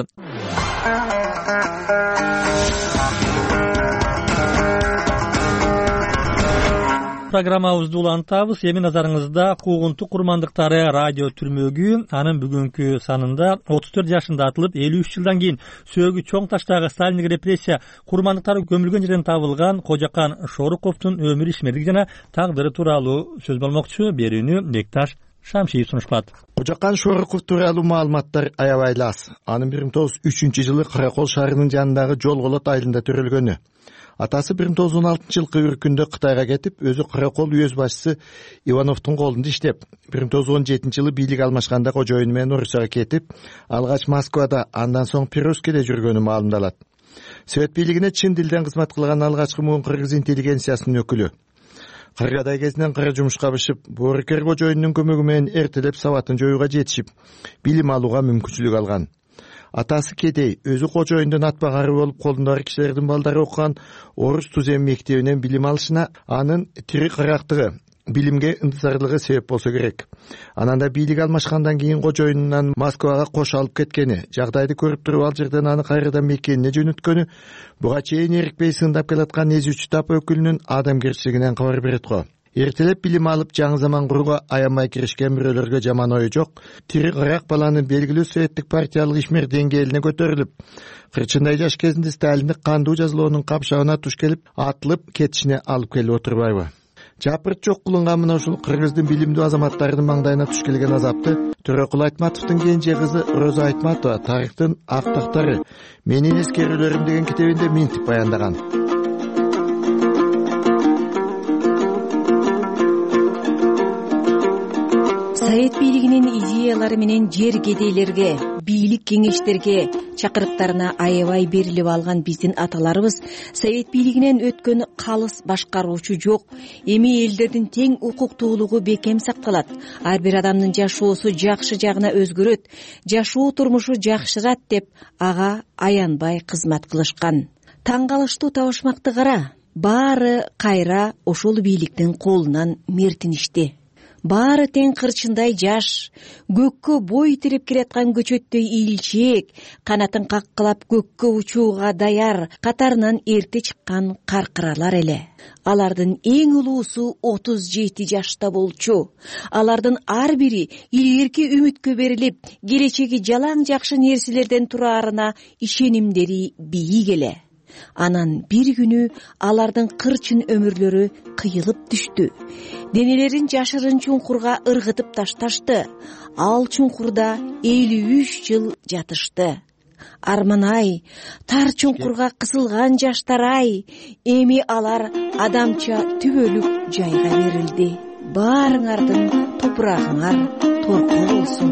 программабызды улантабыз. Эми назарыңызда куугунтук курмандыктары радио түрмөгү анын бүгүнкү санында отуз төрт жашында атылып элүү үч жылдан кийин сөөгү чоң таштагы сталиндик репрессия курмандыктары көмүлгөн жерден табылган Кожакан Шоруковдун өмүрү, ишмерлиги жана тагдыры тууралуу сөз болмокчу. Берүүнү Бекташ Шамшиев сунушпат. Кожакан Шоруков тууралуу маалыматтар аябай аз. Анын бир миң тогуз жүз үчүнчү жылы Каракол шаарынын жанындагы Жол Голот айылында төрөлгөнү. Атасы бир миң тогуз жүз он алтынчы жылкы үркүндө Кытайга кетип, өзү Каракол уез башчысы Ивановдун колунда иштеп, бир миң тогуз жүз он жетинчи жылы бийлик алмашканда кожоюну менен Орусияга кетип, алгач Москвада, андан соң Перовскийде жүргөнү маалымдалат. Совет бийлигине чын дилден кызмат кылган алгачкы муун кыргыз интеллигенциясынын өкүлү. Кыргыздай кезинен кара жумушка бышып, боорукер кожоюнунун көмөгү менен эртелеп сабатын жоюуга жетишип, билим алууга мүмкүнчүлүк алган. Атасы кедей, өзү кожоюндун атпагары болуп, колундагы кишилердин балдары окуган Орус Тузем мектебинен билим алышына анын тири карактыгы, билимге ынтызарлыгы себеп болсо керек. Анан да бийлик алмашкандан кийин кожоюнунан Москвага кош алып кеткени, жагдайды көрүп туруп ал жерден аны кайрадан мекенине жөнөткөнү буга чейин эрикпей сындап келаткан эзүүчү тап өкүлүнүн адамгерчилигинен кабар берет го. Эртелеп билим алып, жаңы заман курууга аямай киришкен бирөөлөргө жаман ою жок. Тири карак баланын белгилүү советтик партиялык ишмер деңгээлине көтөрүлүп, кырчындай жаш кезинде Сталиндик кандуу жазалоонун капшагына туш келип, атылып кетишине алып келип отурбайбы? Жапырт жок кылынган мына ушул кыргыздын билимдүү азаматтарынын маңдайына туш келген азапты Төрөкул Айтматовдун кенже кызы Роза Айтматова тарыхтын ак тактары, менин эскерүүлөрүм деген китебинде минтип баяндаган. Совет бийлигинин идеялары менен жер кедейлерге, бийлик кеңештерге чакырыктарына аябай берилип алган биздин аталарыбыз Совет бийлигинен өткөн калыс башкаруучу жок, эми элдердин тең укуктуулугу бекем сакталат, ар бир адамдын жашоосу жакшы жагына өзгөрөт, жашоо турмушу жакшырат деп ага аянбай кызмат кылышкан. Таң калыштуу табышмакты кара, баары кайра ошол бийликтин колунан мертиништи. Баары тең кырчындай жаш, көккө бой тирип келаткан көчөттөй ийилчээк, канатын каккылап көккө учууга даяр, катарынан эрте чыккан каркыралар эле. Алардын эң улуусу отуз жети жашта болчу. Алардын ар бири илгерки үмүткө берилип, келечеги жалаң жакшы нерселерден тураарына ишенимдери бийик эле. Анан бир күнү алардын кырчын өмүрлөрү кыйылып түштү. Денелерин жашырын чуңкурга ыргытып ташташты. Ал чуңкурда элүү үч жыл жатышты. Арман-ай, тар чуңкурга кысылган жаштар-ай, эми алар адамча түбөлүк жайга берилди. Баарыңардын топурагыңар торко болсун.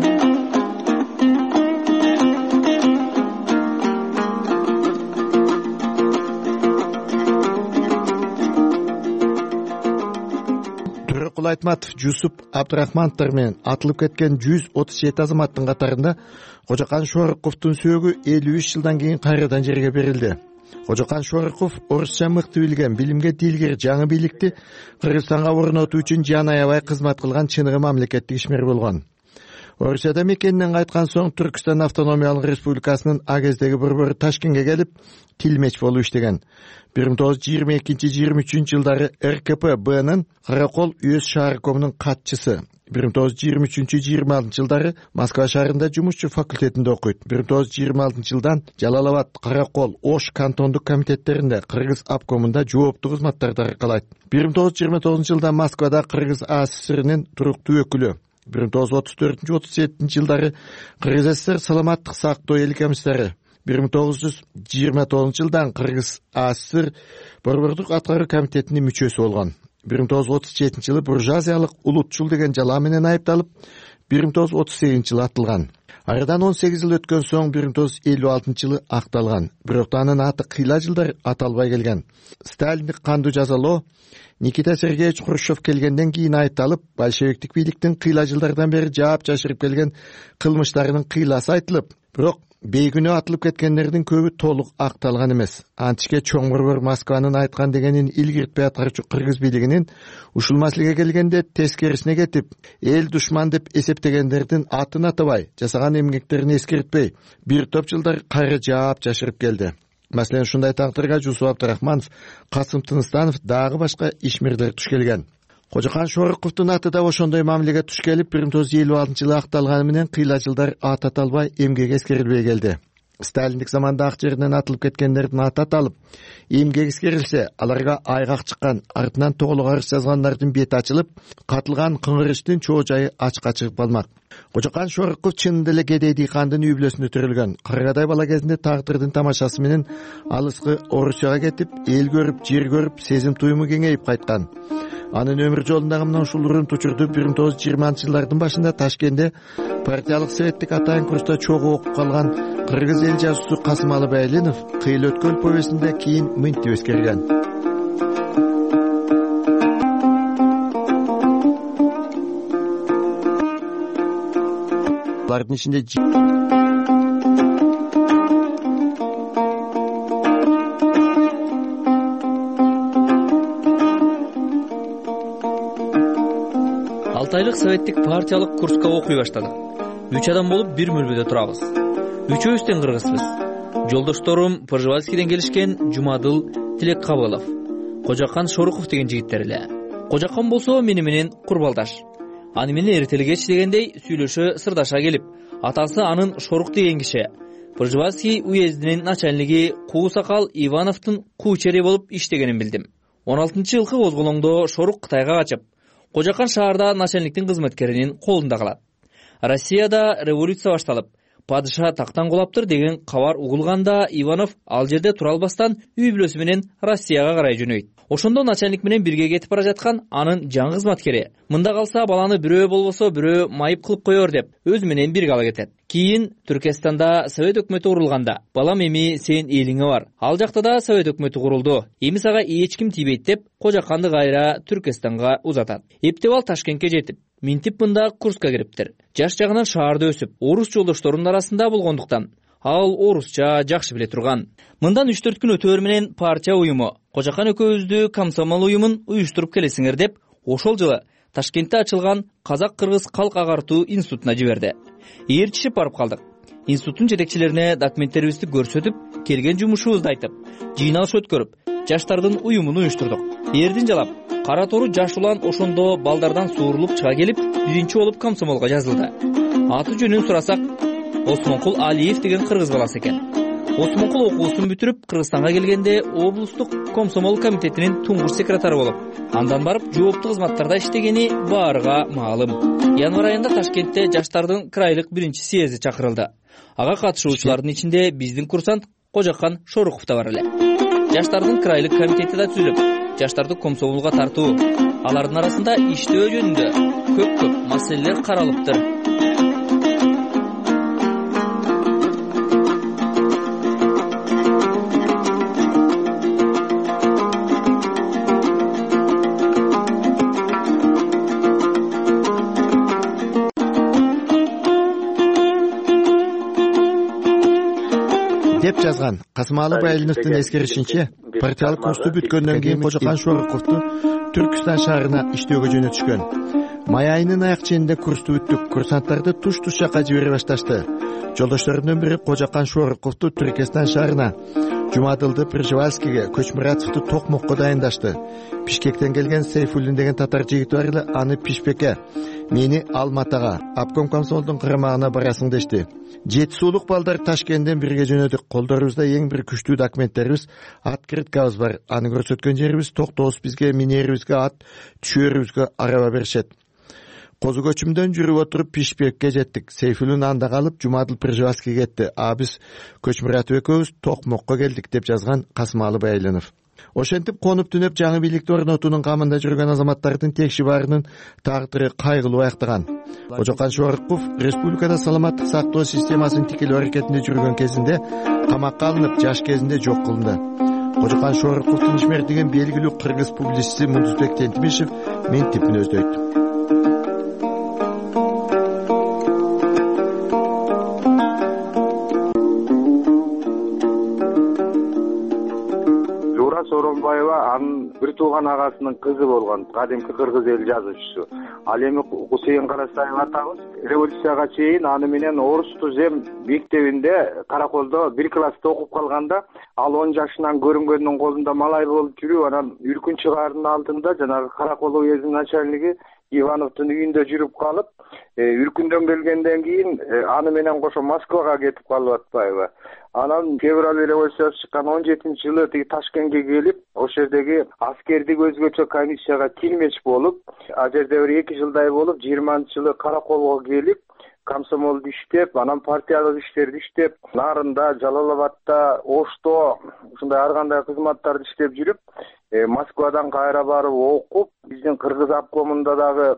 Төрөкул Айтматов, Жусуп Абдрахмановдор менен атылып кеткен жүз отуз жети азаматтын катарында Кожакан Шоруковдун сөөгү элүү үч жылдан кийин кайрадан жерге берилди. Кожакан Шоруков орусча мыкты билген, билимге дилгер жаңы бийликти Кыргызстанга орнотуу үчүн жан аябай кызмат кылган чыныгы мамлекеттик ишмер болгон. Орусияда мекенинен кайткан соң Түркүстан автономиялык республикасынын а кездеги борбору Ташкентке келип, тилмеч болуп иштеген. бир миң тогуз жүз жыйырма экинчи жыйырма үчүнчү жылдары эр ка пэ бнын Каракол уез шааркомунун катчысы. бир миң тогуз жүз жыйырма үчүнчү жыйырма алтынчы жылдары Москва шаарында жумушчу факультетинде окуйт. бир миң тогуз жүз жыйырма алтынчы жылдан Жалал-Абад, Каракол, Ош кантондук комитеттеринде Кыргыз обкомунда жооптуу кызматтарды аркалайт. бир миң тогуз жүз жыйырма тогузунчу жылда Москвада Кыргыз а эс эс эринин туруктуу өкүлү. бир миң тогуз жүз отуз төртүнчү отуз жетинчи жылдары Кыргыз ас эс эс эр саламаттык сактоо эл комиссары. бир миң тогуз жүз жыйырма тогузунчу жылдан Кыргыз а эс эс эр борбордук аткаруу комитетинин мүчөсү болгон. бир миң тогуз жүз отуз жетинчи жылы буржуазиялык улутчул деген жалаа менен айыпталып, бир миң тогуз жүз отуз сегизинчи жылы атылган. Арадан он сегиз жыл өткөн соң бир миң тогуз жүз элүү алтынчы жылы акталган. Бирок анын аты кыйла жылдар аталбай келген. Сталиндик кандуу жазалоо Никита Сергеевич Хрущев келгенден кийин айыпталып, большевиктик бийликтин кыйла жылдардан бери жаап жашырып келген кылмыштарынын кыйласы айтылып, бирок бейгүнөө атылып кеткендердин көбү толук акталган эмес. Античке чоң борбор Москванын айткан дегенин илгиртпей аткаруучу кыргыз бийлигинин ушул маселеге келгенде тескерисине кетип, эл душман деп эсептегендердин атын атабай, жасаган эмгектерин эскертпей, бир топ жылдар кайра жаап жашырып келди. Маселен, ушундай тагдырга Жусуп Абдрахманов, Касым Тыныстанов дагы башка ишмерлер туш келген. Кожокан Шорыковдун аты да ошондой мамилеге туш келип, бир миң тогуз жүз элүү алтынчы жылы акталганы менен кыйла жылдар аты аталбай, эмгек эскерилбей келди. Сталиндик заманда ак жеринен атылып кеткендердин аты аталып, эмгек эскерилсе, аларга айгак чыккан, артынан тоголок арыз жазгандардын бети ачылып, катылган кыңгырычтын чоо жайы ачыкка чыгып калмак. Кожокан Шорыков чынында эле кедей дыйкандын үй бүлөсүндө төрөлгөн. Кыргыдай бала кезинде тагдырдын тамашасы менен алыскы Орусияга кетип, эл көрүп, жер көрүп, сезим туюму кеңейип кайткан. Анын өмүр жолундагы мына ушул урун-тучурду бир миң тогуз жүз жыйырманчы жылдардын башында Ташкентте партиялык советтик атайын курста чогуу окуп калган кыргыз эл жазуучусу Касымалы Байлинов Кыйыл өткөл повестинде кийин мынтип эскерген. Алардын ичинде алты айлык советтик партиялык курска окуй баштадык. Үч адам болуп бир мөлбөдө турабыз. Үчөөбүз тең кыргызбыз. Жолдошторум Пржевальскийден келишкен Жумадыл Тилеккабылов, Кожокан Шоруков деген жигиттер эле. Кожокан болсо мени менен курбалдаш. Аны менен эртели кеч дегендей сүйлөшө сырдаша келип, атасы анын Шорук деген киши. Пржевальский уездинин начальниги Куу Сакал Ивановдун кучери болуп иштегенин билдим. он алтынчы жылкы козголоңдо Шорук Кытайга качып, Кожокан шаарда начальниктин кызматкеринин колунда калат. Россияда революция башталып, падыша тактан кулаптыр деген кабар угулганда Иванов ал жерде тура албастан үй бүлөсү менен Россияга карай жөнөйт. Ошондо начальник менен бирге кетип бара жаткан анын жан кызматкери мында калса баланы бирөө болбосо бирөө майып кылып коёр деп өзү менен бирге ала кетет. Кийин Түркистанда совет өкмөтү курулганда балам эми сен элиңе бар. Ал жакта да совет өкмөтү курулду. Эми сага эч ким тийбейт деп Кожоканды кайра Түркистанга узатат. Эптеп ал Ташкентке жетип, минтип мында курска кириптир. Жаш жагынан шаарда өсүп, орус жолдошторунун арасында болгондуктан ал орусча жакшы биле турган. Мындан үч төрт күн өтөөр менен партия уюму Кожокан экөөбүздү комсомол уюмун уюштуруп келесиңер деп, ошол жылы Ташкентте ачылган Казак-Кыргыз калк агартуу институтуна жиберди. Ээрчишип барып калдык. Институттун жетекчилерине документтерибизди көрсөтүп, келген жумушубузду айтып, жыйналыш өткөрүп, жаштардын уюмун уюштурдук. Эрдин жалап, Кара тору жаш улан ошондо балдардан суурулуп чыга келип, биринчи болуп комсомолго жазылды. Аты жөнүн сурасак, Осмонкул Алиев деген кыргыз баласы экен. Осмонкул окуусун бүтүрүп, Кыргызстанга келгенде облустук комсомол комитетинин туңгуч секретары болуп, андан барып жооптуу кызматтарда иштегени баарыга маалым. Январь айында Ташкентте жаштардын крайлык биринчи съезди чакырылды. Ага катышуучулардын ичинде биздин курсант Кожокан Шоруков да бар эле. Жаштардын крайлык комитети да түзүлүп, жаштарды комсомолго тартуу, алардын арасында иштөө жөнүндө көп-көп маселелер каралыптыр. деп жазган. Касымалы Байлиновдун эскеришинче, партиялык курсту бүткөндөн кийин Кожокан Шоруковду Түркистан шаарына иштөөгө жөнөтүшкөн. Май айынын аяк ченинде курсту бүттүк, курсанттарды туш-туш жакка жибере башташты. Жолдошторунун бири Кожокан Шоруковду Түркистан шаарына, Жумадылды Пржевальскийге, Көчмуратовду Токмокко дайындашты. Бишкектен келген Сейфуллин деген татар жигити бар эле, аны Пишпекке, мени Алматага, обком комсомолдун кырамагына барасың дешти. Жети суулук балдар Ташкенттен бирге жөнөдүк. Колдорубузда эң бир күчтүү документтерибиз, открыткабыз бар. Аны көрсөткөн жерибиз Токтоос бизге минерибизге ат, түшөрүбүзгө араба беришет. Козу көчүмдөн жүрүп отуруп Пишпекке жеттик. Сейфуллин анда калып, Жумадыл Пржевальский кетти. А биз Көчмуратов экөөбүз Токмокко келдик деп жазган Касымалы Байлинов. Ошентип конуп түнөп жаңы бийликти орнотуунун камында жүргөн азаматтардын текши баарынын тагдыры кайгылуу аяктаган. Кожокан Шоруков республикада саламаттык сактоо системасынын тикелүү аракетинде жүргөн кезинде камакка алынып, жаш кезинде жок кылынды. Кожокан Шоруковдун ишмердиген белгилүү кыргыз публицисти Мундузбек Тентимишев мынтип мүнөздөйт. Сооронбаева анын бир тууган агасынын кызы болгон, кадимки кыргыз эл жазуучусу. Ал эми Хусейин Карасаев атабыз революцияга чейин аны менен Орус Тузем мектебинде Караколдо бир класста окуп калганда, ал он жашынан көрүнгөндүн колунда малай болуп жүрүп, анан Үркүнчү каардын алдында жанагы Каракол уездин начальниги Ивановдун үйүндө жүрүп калып, Үркүндөн келгенден кийин аны менен кошо Москвага кетип калып атпайбы. Анан февраль революциясы чыккан он жетинчи жылы тиги Ташкентке келип, ошол жердеги аскердик өзгөчө комиссияга кирмеч болуп, ал жерде бир эки жылдай болуп, жыйырманчы жылы Караколго келип, комсомолду иштеп, анан партиялык иштерди иштеп, Нарында, Жалал-Абадта, Ошто ушундай ар кандай кызматтарды иштеп жүрүп, Москвадан кайра барып окуп, биздин Кыргыз обкомунда дагы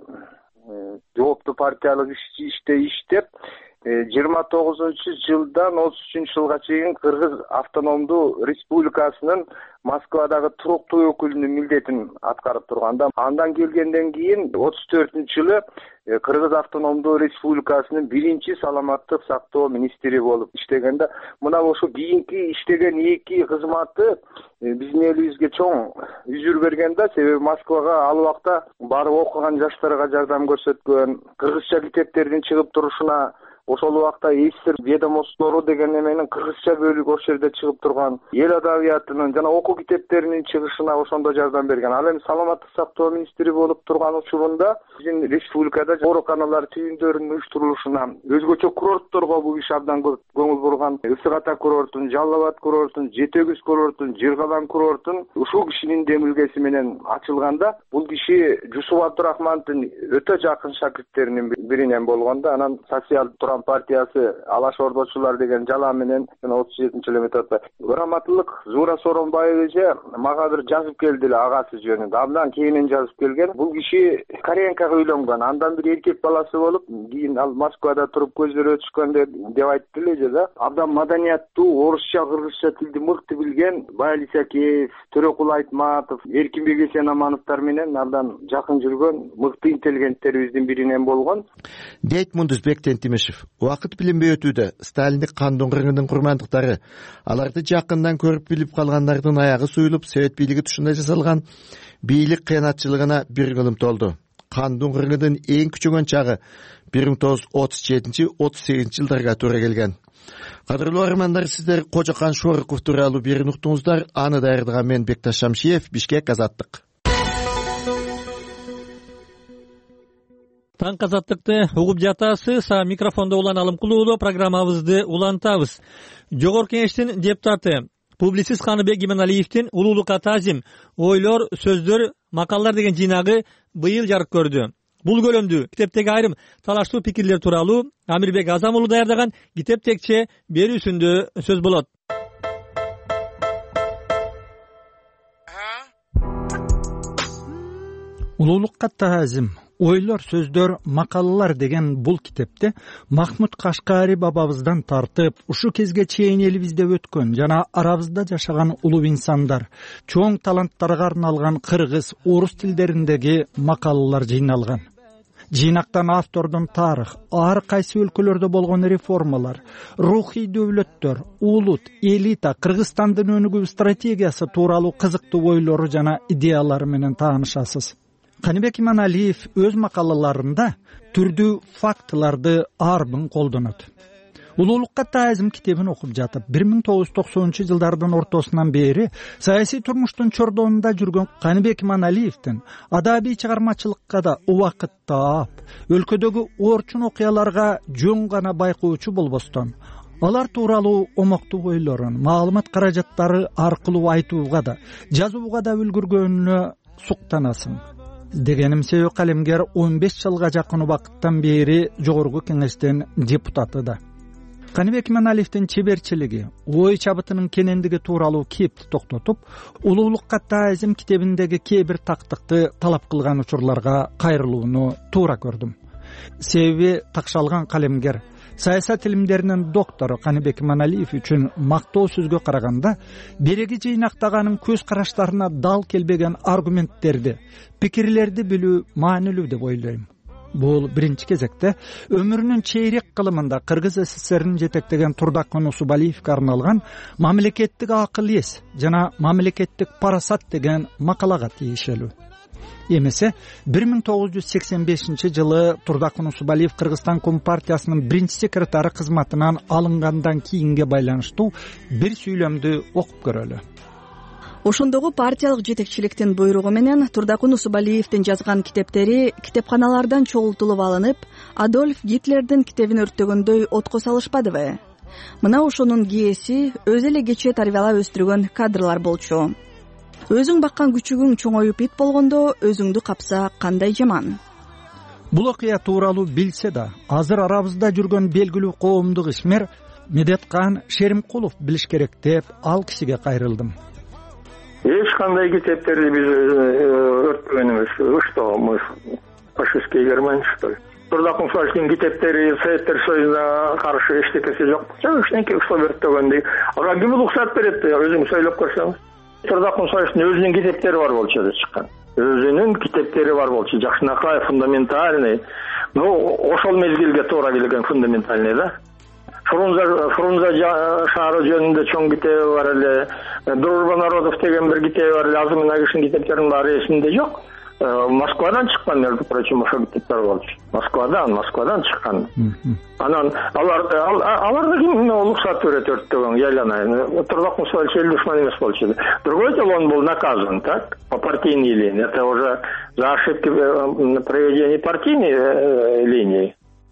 жооптуу партиялык иште иштеп, жыйырма тогузунчу жылдан отуз үчүнчү жылга чейин Кыргыз автономдуу республикасынын Москвадагы туруктуу өкүлүнүн милдетин аткарып турганда, андан келгенден кийин отуз төртүнчү жылы Кыргыз автономдуу республикасынын биринчи саламаттык сактоо министри болуп иштегенде, мына ошо кийинки иштеген эки кызматы биздин элибизге чоң үзүр берген да, себеби Москвага ал убакта барып окуган жаштарга жардам көрсөткөн, кыргызча китептердин чыгып турушуна ошол убакта эстер ведомосттору деген эменин кыргызча бөлүгү ошол жерде чыгып турган, эл адабиятынын жана окуу китептеринин чыгышына ошондо жардам берген. Ал эми саламаттык сактоо министри болуп турган учурунда биздин республикада ооруканалар түйүндөрүнүн уюштурулушуна, өзгөчө курортторго бул киши абдан көп көңүл бурган. Ысык Ата курортун, Жалал-Абад курортун, Жети Өгүз курортун, Жыргалан курортун ушул кишинин демилгеси менен ачылганда, бул киши Жусуп Абдурахмановдун өтө жакын шакирттеринин биринен болгондо, анан социал Туран партиясы Алаш Ордочулар деген жалаа менен отуз жетинчи жылы метатта Ыраматтылык Зуура Сооронбаев эже мага бир жазып келди эле агасы жөнүндө. Абдан кийинен жазып келген. Бул киши Кореенкага үйлөнгөн, андан бир эркек баласы болуп, кийин ал Москвада туруп көздөр өчкөн деп айтты эле да. Абдан маданияттуу, орусча, кыргызча тилди мыкты билген Баали Исакеев, Төрөкул Айтматов, Эркинбек Эсенамановдор менен абдан жакын жүргөн мыкты интеллигенттерибиздин биринен болгон. Дейт Мундузбек Тентимишев. Убакыт билинбей өтүүдө Сталиндик кандуу кыргындын курмандыктары, аларды жакындан көрүп билип калгандардын аягы суюлуп, Совет бийлиги тушунда жасалган бийлик кыянатчылыгына бир кылым толду. Кандуу кыргындын эң күчөгөн чагы бир миң тогуз жүз отуз жетинчи отуз сегизинчи жылдарга туура келген. Кадырлуу армандар, сиздер Кожокан Шоруков тууралуу берүүнү уктуңуздар. Аны даярдаган мен Бекташ Шамшиев, Бишкек, Азаттык. Таң Азаттыкты угуп жатасыз. Микрофондо Улан Алымкулуулу программабызды улантабыз. Жогорку Кеңештин депутаты публицист Каныбек Иманалиевдин Улуулукка таазим ойлор, сөздөр, макалалар деген жыйнагы быйыл жарык көрдү. Бул көлөмдүү китептеги айрым талаштуу пикирлер тууралуу Амирбек Азам уулу даярдаган китеп текче берүүсүндө сөз болот. Улуулукка таазим ойлор, сөздөр, макалалар деген бул китепте Махмуд Кашкари бабабыздан тартып, ушу кезге чейин элибизде өткөн жана арабызда жашаган улуу инсандар, чоң таланттарга арналган кыргыз, орус тилдериндеги макалалар жыйналган. Жыйнактан автордун тарых, ар кайсы өлкөлөрдө болгон реформалар, рухий дөөлөттөр, улут, элита, Кыргызстандын өнүгүү стратегиясы тууралуу кызыктуу ойлору жана идеялары менен таанышасыз. Каныбек Иманалиев өз макалаларында түрдүү фактыларды арбын колдонот. Улуулукка таазим китебин окуп жатып, бир миң тогуз жүз токсонунчу жылдардын ортосунан бери саясий турмуштун чордонунда жүргөн Каныбек Иманалиевдин адабий чыгармачылыкка да убакыт таап, өлкөдөгү орчун окуяларга жөн гана байкоочу болбостон, алар тууралуу омоктуу ойлорун, маалымат каражаттары аркылуу айтууга да, жазууга да үлгүргөнүнө суктанасың. Дегеним себеби калемгер он беш жылга жакын убакыттан бери жогорку кеңештин депутаты да. Каныбек Иманалиевдин чеберчилиги, ой чабытынын кенендиги тууралуу кепти токтотуп, Улуулукка таазим китебиндеги кээ бир тактыкты талап кылган учурларга кайрылууну туура көрдүм. Себеби такшалган калемгер саясат илимдеринин доктору Каныбек Иманалиев үчүн мактоо сөзгө караганда береги жыйнактаганын көз караштарына дал келбеген аргументтерди, пикирлерди билүү маанилүү деп ойлойм. бул биринчи кезекте өмүрүнүн чейрек кылымында Кыргыз СССРин жетектеген Турдакун Усубалиевге арналган мамлекеттик акыл эс жана мамлекеттик парасат деген макалага тийишелүү. Эмесе бир миң тогуз жүз сексен бешинчи жылы Турдакун Усубалиев Кыргызстан Компартиясынын биринчи секретары кызматынан алынгандан кийинге байланыштуу бир сүйлөмдү окуп көрөлү. Ошондогу партиялык жетекчиликтин буйругу менен Турдакун Усубалиевдин жазган китептери китепканалардан чогултулуп алынып, Адольф Гитлердин китебин өрттөгөндөй отко салышпадыбы? Мына ошонун кээси өзү эле кече тарбиялап өстүргөн кадрлар болчу. Өзүң баккан күчүгүң чоңоюп ит болгондо өзүңдү капса кандай жаман. Бул окуя тууралуу билсе да, азыр арабызда жүргөн белгилүү коомдук ишмер Медеткан Шеримкулов билиш керек деп ал кишиге кайрылдым. Эч кандай китептерди биз өрттөгөн эмес. Что мы фашистские Германия, что ли? Турдакун Усубалиевдин китептери Советтер Союзуна каршы эчтекеси жок. Эчтеке уктап өрттөгөндөй. Ага ким уруксат берет? Өзүң сөйлөп көрсөңүз. Турдакун Усубалиевдин өзүнүн китептери бар болчу деп чыккан. Өзүнүн китептери бар болчу. Жакшынакай, фундаментальный. Ну, ошол мезгилге туура келген фундаментальный да. Фрунзе Фрунзе шаары жөнүндө чоң китеби бар эле. Дружба народов деген бир китеби бар эле. Азым Нагишин китептеринин баары эсимде жок. Москвадан чыккан, между прочим, ошол китептер болчу. Москвадан, Москвадан чыккан. Анан алар аларды ким уруксат берет өрттөгөн, ялянай. Турдакун Усубалиев эл душман эмес болчу. Другое дело, он был наказан, так, по партийной линии. Это уже за ошибки проведения партийной линии.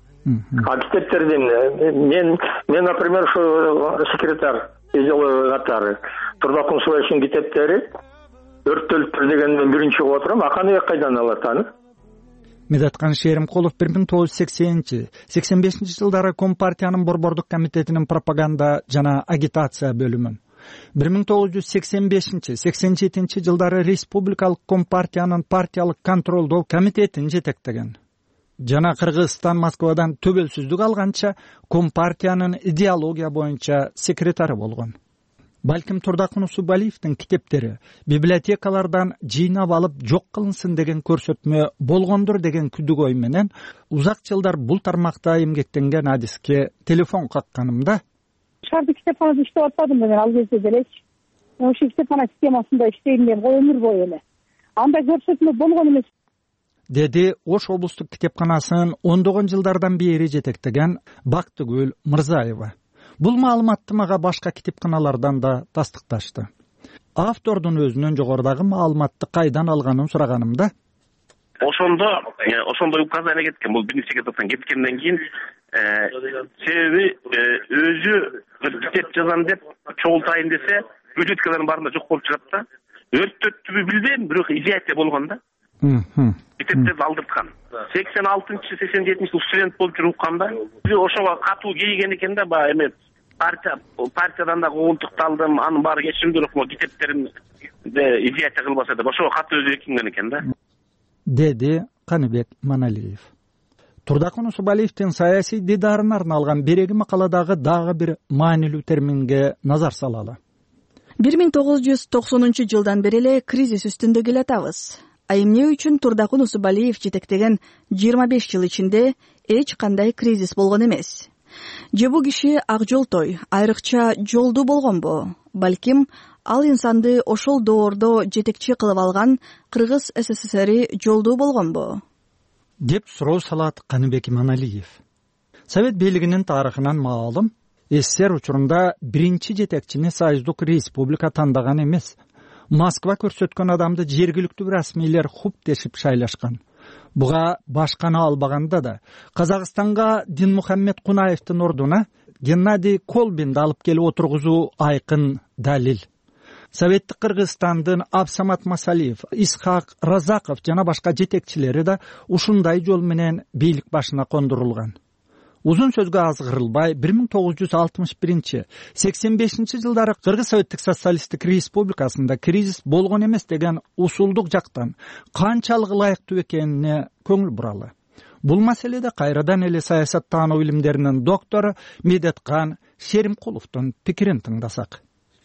А китептерден мен, мен, например, что секретарь делаю катары. Турдакун Усубалиевдин китептери өрттөлүптүр деген мен биринчи угуп отурам. А кандай кайдан алат аны? Медеткан Шеримкулов бир миң тогуз жүз сексенинчи сексен бешинчи жылдары Компартиянын борбордук комитетинин пропаганда жана агитация бөлүмүн, бир миң тогуз жүз сексен бешинчи сексен жетинчи жылдары Республикалык Компартиянын партиялык контролдоо комитетин жетектеген жана Кыргызстан Москвадан төбөлсүздүк алганча Компартиянын идеология боюнча секретары болгон. Балким Турдакун Усубалиевдин китептери библиотекалардан жыйнап алып жок кылынсын деген көрсөтмө болгондур деген күдүгөй менен узак жылдар бул тармакта эмгектенген адиске телефон какканымда шаардык китепканада иштеп атпадым мен ал кезде делечи. Ошо китепкана системасында иштейм деп өмүр бою эле. Андай көрсөтмө болгон эмес, деди Ош облустук китепканасын ондогон жылдардан бери жетектеген Бактыгүл Мырзаева. Бул маалыматты мага башка китепканалардан да тастыкташты. Автордун өзүнүн жогорудагы маалыматты кайдан алганын сураганымда ошондо ошондой указание кеткен. Бул биринчи секретардан кеткенден кийин себеби өзү китеп жазам деп чогултайын десе бюджеткалардын баарында жок болуп чыгат да. Өрттөттүбү билбейм, бирок изиятия болгон да. Китептерди алдырткан. сексен алтынчы сексен жетинчи жыл студент болуп жүрүп укканда ошого катуу кейиген экен да, баягы эме партия партиядан да куугунтукталдым, анын баары кечиримдүү окума китептерин изиятия кылбаса деп ошого катуу өзү экинген экен да, деди Каныбек Маналиев. Турдакун Усубалиевдин саясий дидарына арналган береги макаладагы дагы бир маанилүү терминге назар салалы. бир миң тогуз жүз токсонунчу жылдан бери эле кризис үстүндө келатабыз. А эмне үчүн Турдакун Усубалиев жетектеген жыйырма беш жыл ичинде эч кандай кризис болгон эмес? Же бул киши ак жолтой, айрыкча жолдуу болгонбу? Балким ал инсанды ошол доордо жетекчи кылып алган Кыргыз СССРи жолдуу болгонбу? Деп суроо салат Каныбек Маналиев. Совет бийлигинин тарыхынан маалым, СССР учурунда биринчи жетекчини Союздук Республика тандаган эмес. Москва көрсөткөн адамды жергиликтүү расмийлер хуптешип шайлашкан. Буга башканы албаганда да Казакстанга Динмухаммед Кунаевдин ордуна Геннадий Колбинди алып келип отургузуу айкын далил. Советтик Кыргызстандын Абсамат Масалиев, Исхак Разаков жана башка жетекчилери да ушундай жол менен бийлик башына кондурулган. Узун сөзгө азгырылбай бир миң тогуз жүз алтымыш биринчи сексен бешинчи жылдары Кыргыз Советтик Социалисттик Республикасында кризис болгон эмес деген усулдук жактан канчалык ылайыктуу экенине көңүл буралы. Бул маселеде кайрадан эле саясаттануу илимдеринин доктору Медеткан Шеримкуловдун пикирин тыңдасак.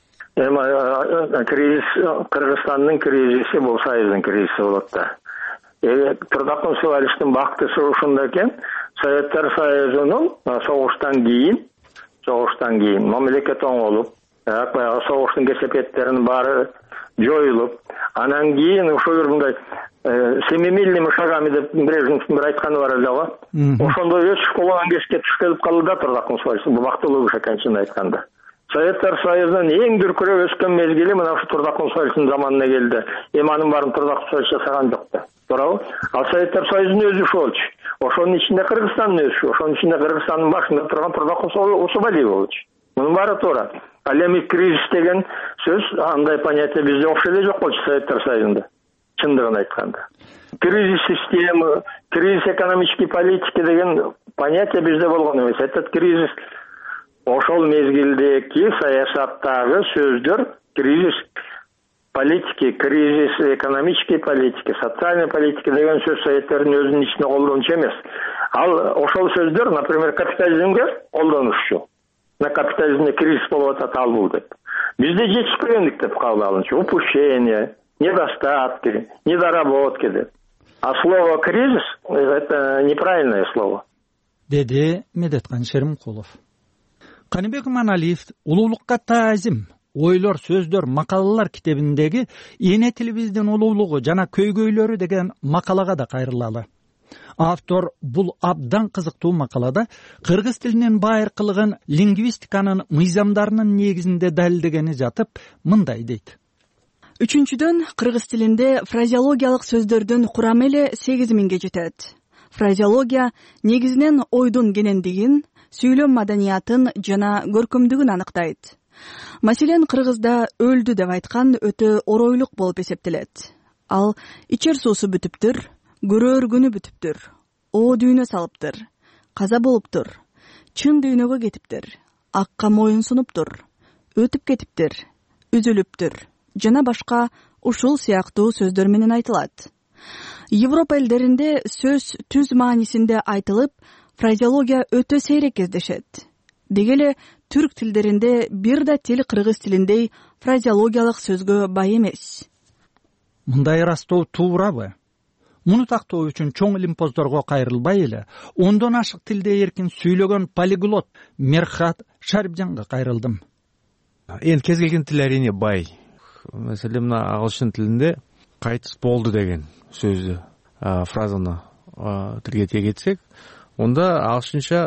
Эми кризис Кыргызстандын кризиси бул Союздун кризиси болот да. Турдак Мусабалиевдин бактысы ушунда экен. Советтер Союзунун согуштан кийин, согуштан кийин мамлекет оңолуп, баягы согуштун кесепеттеринин баары жоюлуп, анан кийин ушул мындай семимильными шагами деп Брежневдин бир айтканы бар эле го. Ошондой өсүп болгон кеске туш келип калды да Турдак Мусабалиев. Бул бактылуу иш экен чынын айтканда. Советтер Союзунун эң дүркүрөп өскөн мезгили мына ушу Турдак Мусабалиевдин заманына келди. Эми анын баарын Турдак Мусабалиев жасаган жок да. Туурабы? Ал Советтер Союзунун өзүшү болчу. Ошонун ичинде Кыргызстандын өсүшү, ошонун ичинде Кыргызстандын башында турган Турдак Мусабалиев болчу. Мунун баары туура. Ал эми кризис деген сөз андай понятие бизде окшой эле жок болчу Советтер Союзунда. Чындыгын айтканда. Кризис системы, кризис экономической политики деген понятие бизде болгон эмес. Этот кризис ошол мезгилдеги саясаттагы сөздөр кризис политики, кризис экономической политики, социальной политики деген сөз Советтердин өзүнүн ичинде колдончу эмес. Ал ошол сөздөр, например, капитализмге колдонушчу. На капитализмде кризис болуп атат ал бул деп. Бизде жетишпегендик деп кабыл алынчу. Упущение, недостатки, недоработки деп. А слово кризис это неправильное слово. Деди Медеткан Шеримкулов. Каныбек Иманалиев улуулукка таазим ойлор, сөздөр, макалалар китебиндеги эне тилибиздин улуулугу жана көйгөйлөрү деген макалага да кайрылалы. Автор бул абдан кызыктуу макалада кыргыз тилинин байыркылыгын лингвистиканын мыйзамдарынын негизинде далилдегени жатып мындай дейт. Үчүнчүдөн, кыргыз тилинде фразеологиялык сөздөрдүн курамы эле сегиз миңге жетет. Фразеология негизинен ойдун кенендигин, сүйлөм маданиятын жана көркөмдүгүн аныктайт. Маселен, кыргызда өлдү деп айткан өтө оройлук болуп эсептелет. Ал ичер суусу бүтүптүр, көрөр күнү бүтүптүр, оо дүйнө салыптыр, каза болуптур, чын дүйнөгө кетиптир, акка моюн сунуптур, өтүп кетиптир, үзүлүптүр жана башка ушул сыяктуу сөздөр менен айтылат. Европа элдеринде сөз түз маанисинде айтылып, фразеология өтө сейрек кездешет. Деги эле түрк тилдеринде бир да тил кыргыз тилиндей фразеологиялык сөзгө бай эмес. Мындай ырастоо туурабы? Муну тактоо үчүн чоң илимпоздорго кайрылбай эле, ондон ашык тилде эркин сүйлөгөн полиглот Мерхат Шарипжанга кайрылдым. Эми кез келген тил әрине бай. Маселен, мына агылшын тилинде кайтыс болду деген сөздү, фразаны тилге тиек этсек, онда агылшынча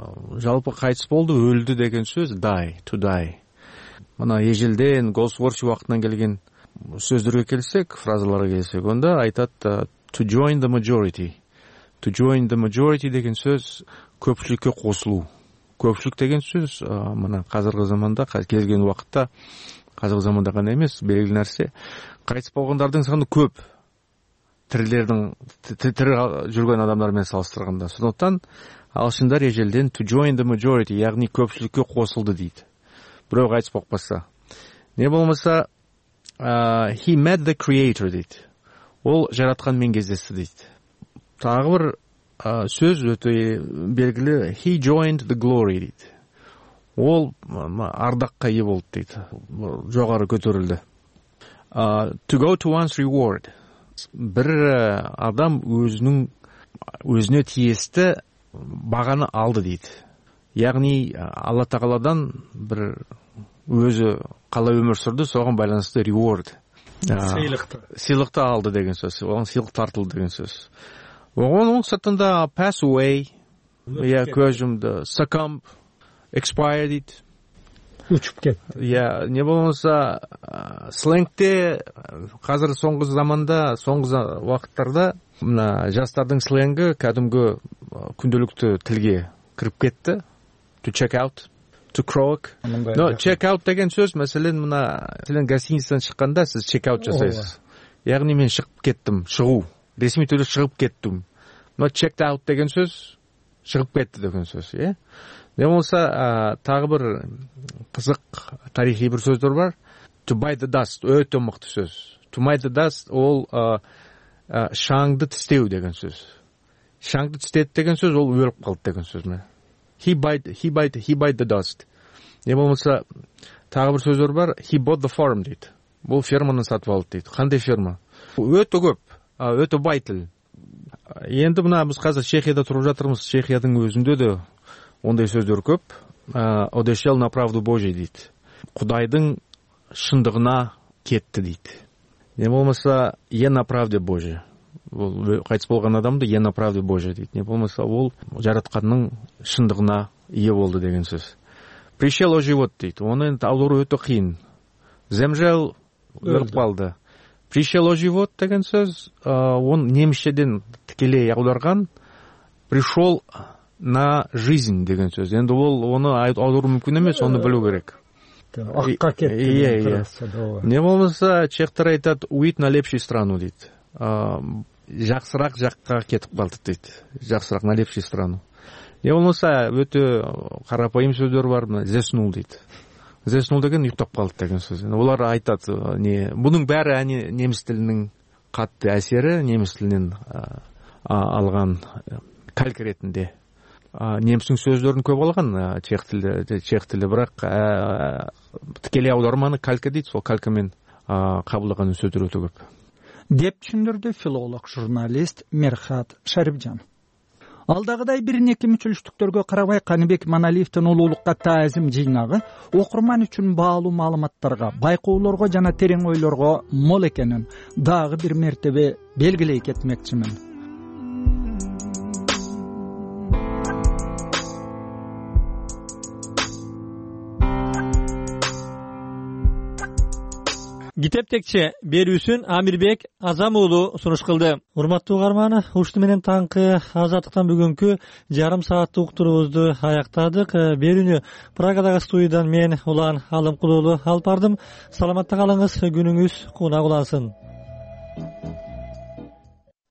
жалпы кайтыс болду, өлдү деген сөз die, to die. Мына эжелден, голсворчу убактынан келген сөздөргө келсек, фразаларга келсек, онда айтат to join the majority. To join the majority деген сөз көпчүлүккө косулуу. Көпчүлүк деген сөз мына казыркы заманда, келген убакытта, казыркы заманда гана эмес, белгилүү нерсе, кайтыс болгондордун саны көп. Тирилердин тири жүргөн адамдар менен салыштырганда. Сондуктан агылшындар эжелден to join the majority, ягни көпчүлүккө косулду дейт. Бирөө кайтыс болуп калса. Не болмаса he met the creator дейт. Ол жараткан менен кездешти дейт. Тагы бир сөз өтө белгилүү, he joined the glory дейт. Ол ардакка ээ болду дейт. Жогору көтөрүлдү. To go to one's reward. Бир адам өзүнүн өзүнө тиесті баганы алды дейт. Ягни Алла Тааладан бир өзү калай өмүр сүрдү, согон байланыштуу reward. Сыйлыкты. Сыйлыкты алды деген сөз. Оған сыйлык тартылды деген сөз. Оған сыртында pass away, я көз жұмды, succumb, expire дейді. Учуп кетти. Я не болмаса сленгте қазір соңғы заманда, соңғы уақыттарда мына жастардың сленги кәдімгі күнделікті тілге кіріп кетті. To check out, to croak. No, check out деген сөз, мәселен мына сен гостиницадан шыққанда сіз check out жасайсыз. Яғни мен шығып кеттім, шығу. Ресми түрде шығып кеттім. Но checked out деген сөз шығып кетті деген сөз, е? Не болса, тағы бір қызық тарихи бір сөздер бар. To bite the dust, өте мықты сөз. To bite the dust, ол шаңды тістеу деген сөз. Шаңды тістеді деген сөз, ол өліп қалды деген сөз ме? He bite, he bite, he bite the dust. Не болмаса, тағы бір сөздер бар. He bought the farm дейді. Бұл ферманы сатып алды дейді. Қандай ферма? Өте көп, өте бай тіл. енді мына біз қазір Чехияда тұрып жатырмыз. Чехиядың өзінде де ондай сөздер көп. Одешел на правду Божий дейді. Құдайдың шындығына кетті дейді. Не болмаса е на правде Божий. Ол қайтыс болған адамды е на правде Божий дейді. Не болмаса ол жаратқанның шындығына ие болды деген сөз. Пришел о живот дейді. Оны енді аудару өте қиын. Земжел өліп қалды. Пришел о живот деген сөз, он немісшеден тікелей аударған пришел на жизнь деген сөз. Енді ол оны аудару мүмкін емес, оны білу керек. Аққа кетті. Не болмаса чехтар айтады, уйт на лепший страну дейді. Жақсырақ жаққа кетіп қалды дейді. Жақсырақ на лепший страну. Не болмаса өте қарапайым сөздер бар, зеснул дейді. Зеснул деген ұйықтап қалды деген сөз. Олар айтады, бұның бәрі неміс тілінің қатты әсері, неміс тілінен алған кальк ретінде. Немістің сөздерін көп алған чех тілі, бірақ тікелей аударманы калька дейді, сол калькамен қабылдаған сөздер өте көп. Деп түсіндірді филолог, журналист Мерхат Шарипжан. Алдағыдай биринеки мүчүлүштүктөргө карабай Каныбек Маналиевдин улуулукка таазим жыйнагы окурман үчүн баалуу маалыматтарга, байкоолорго жана терең ойлорго мол экенин дагы бир мертебе белгилей кетмекчимин. Китептекче берүүсүн Амирбек Азам уулу сунуш кылды. Урматтуу угарман, ушуну менен таңкы азаттыктан бүгүнкү жарым сааттык уктуруубузду аяктадык. Берүүнү Прагадагы студиядан мен Улан Алымкулуулу алып бардым. Саламатта калыңыз, күнүңүз кунак улансын.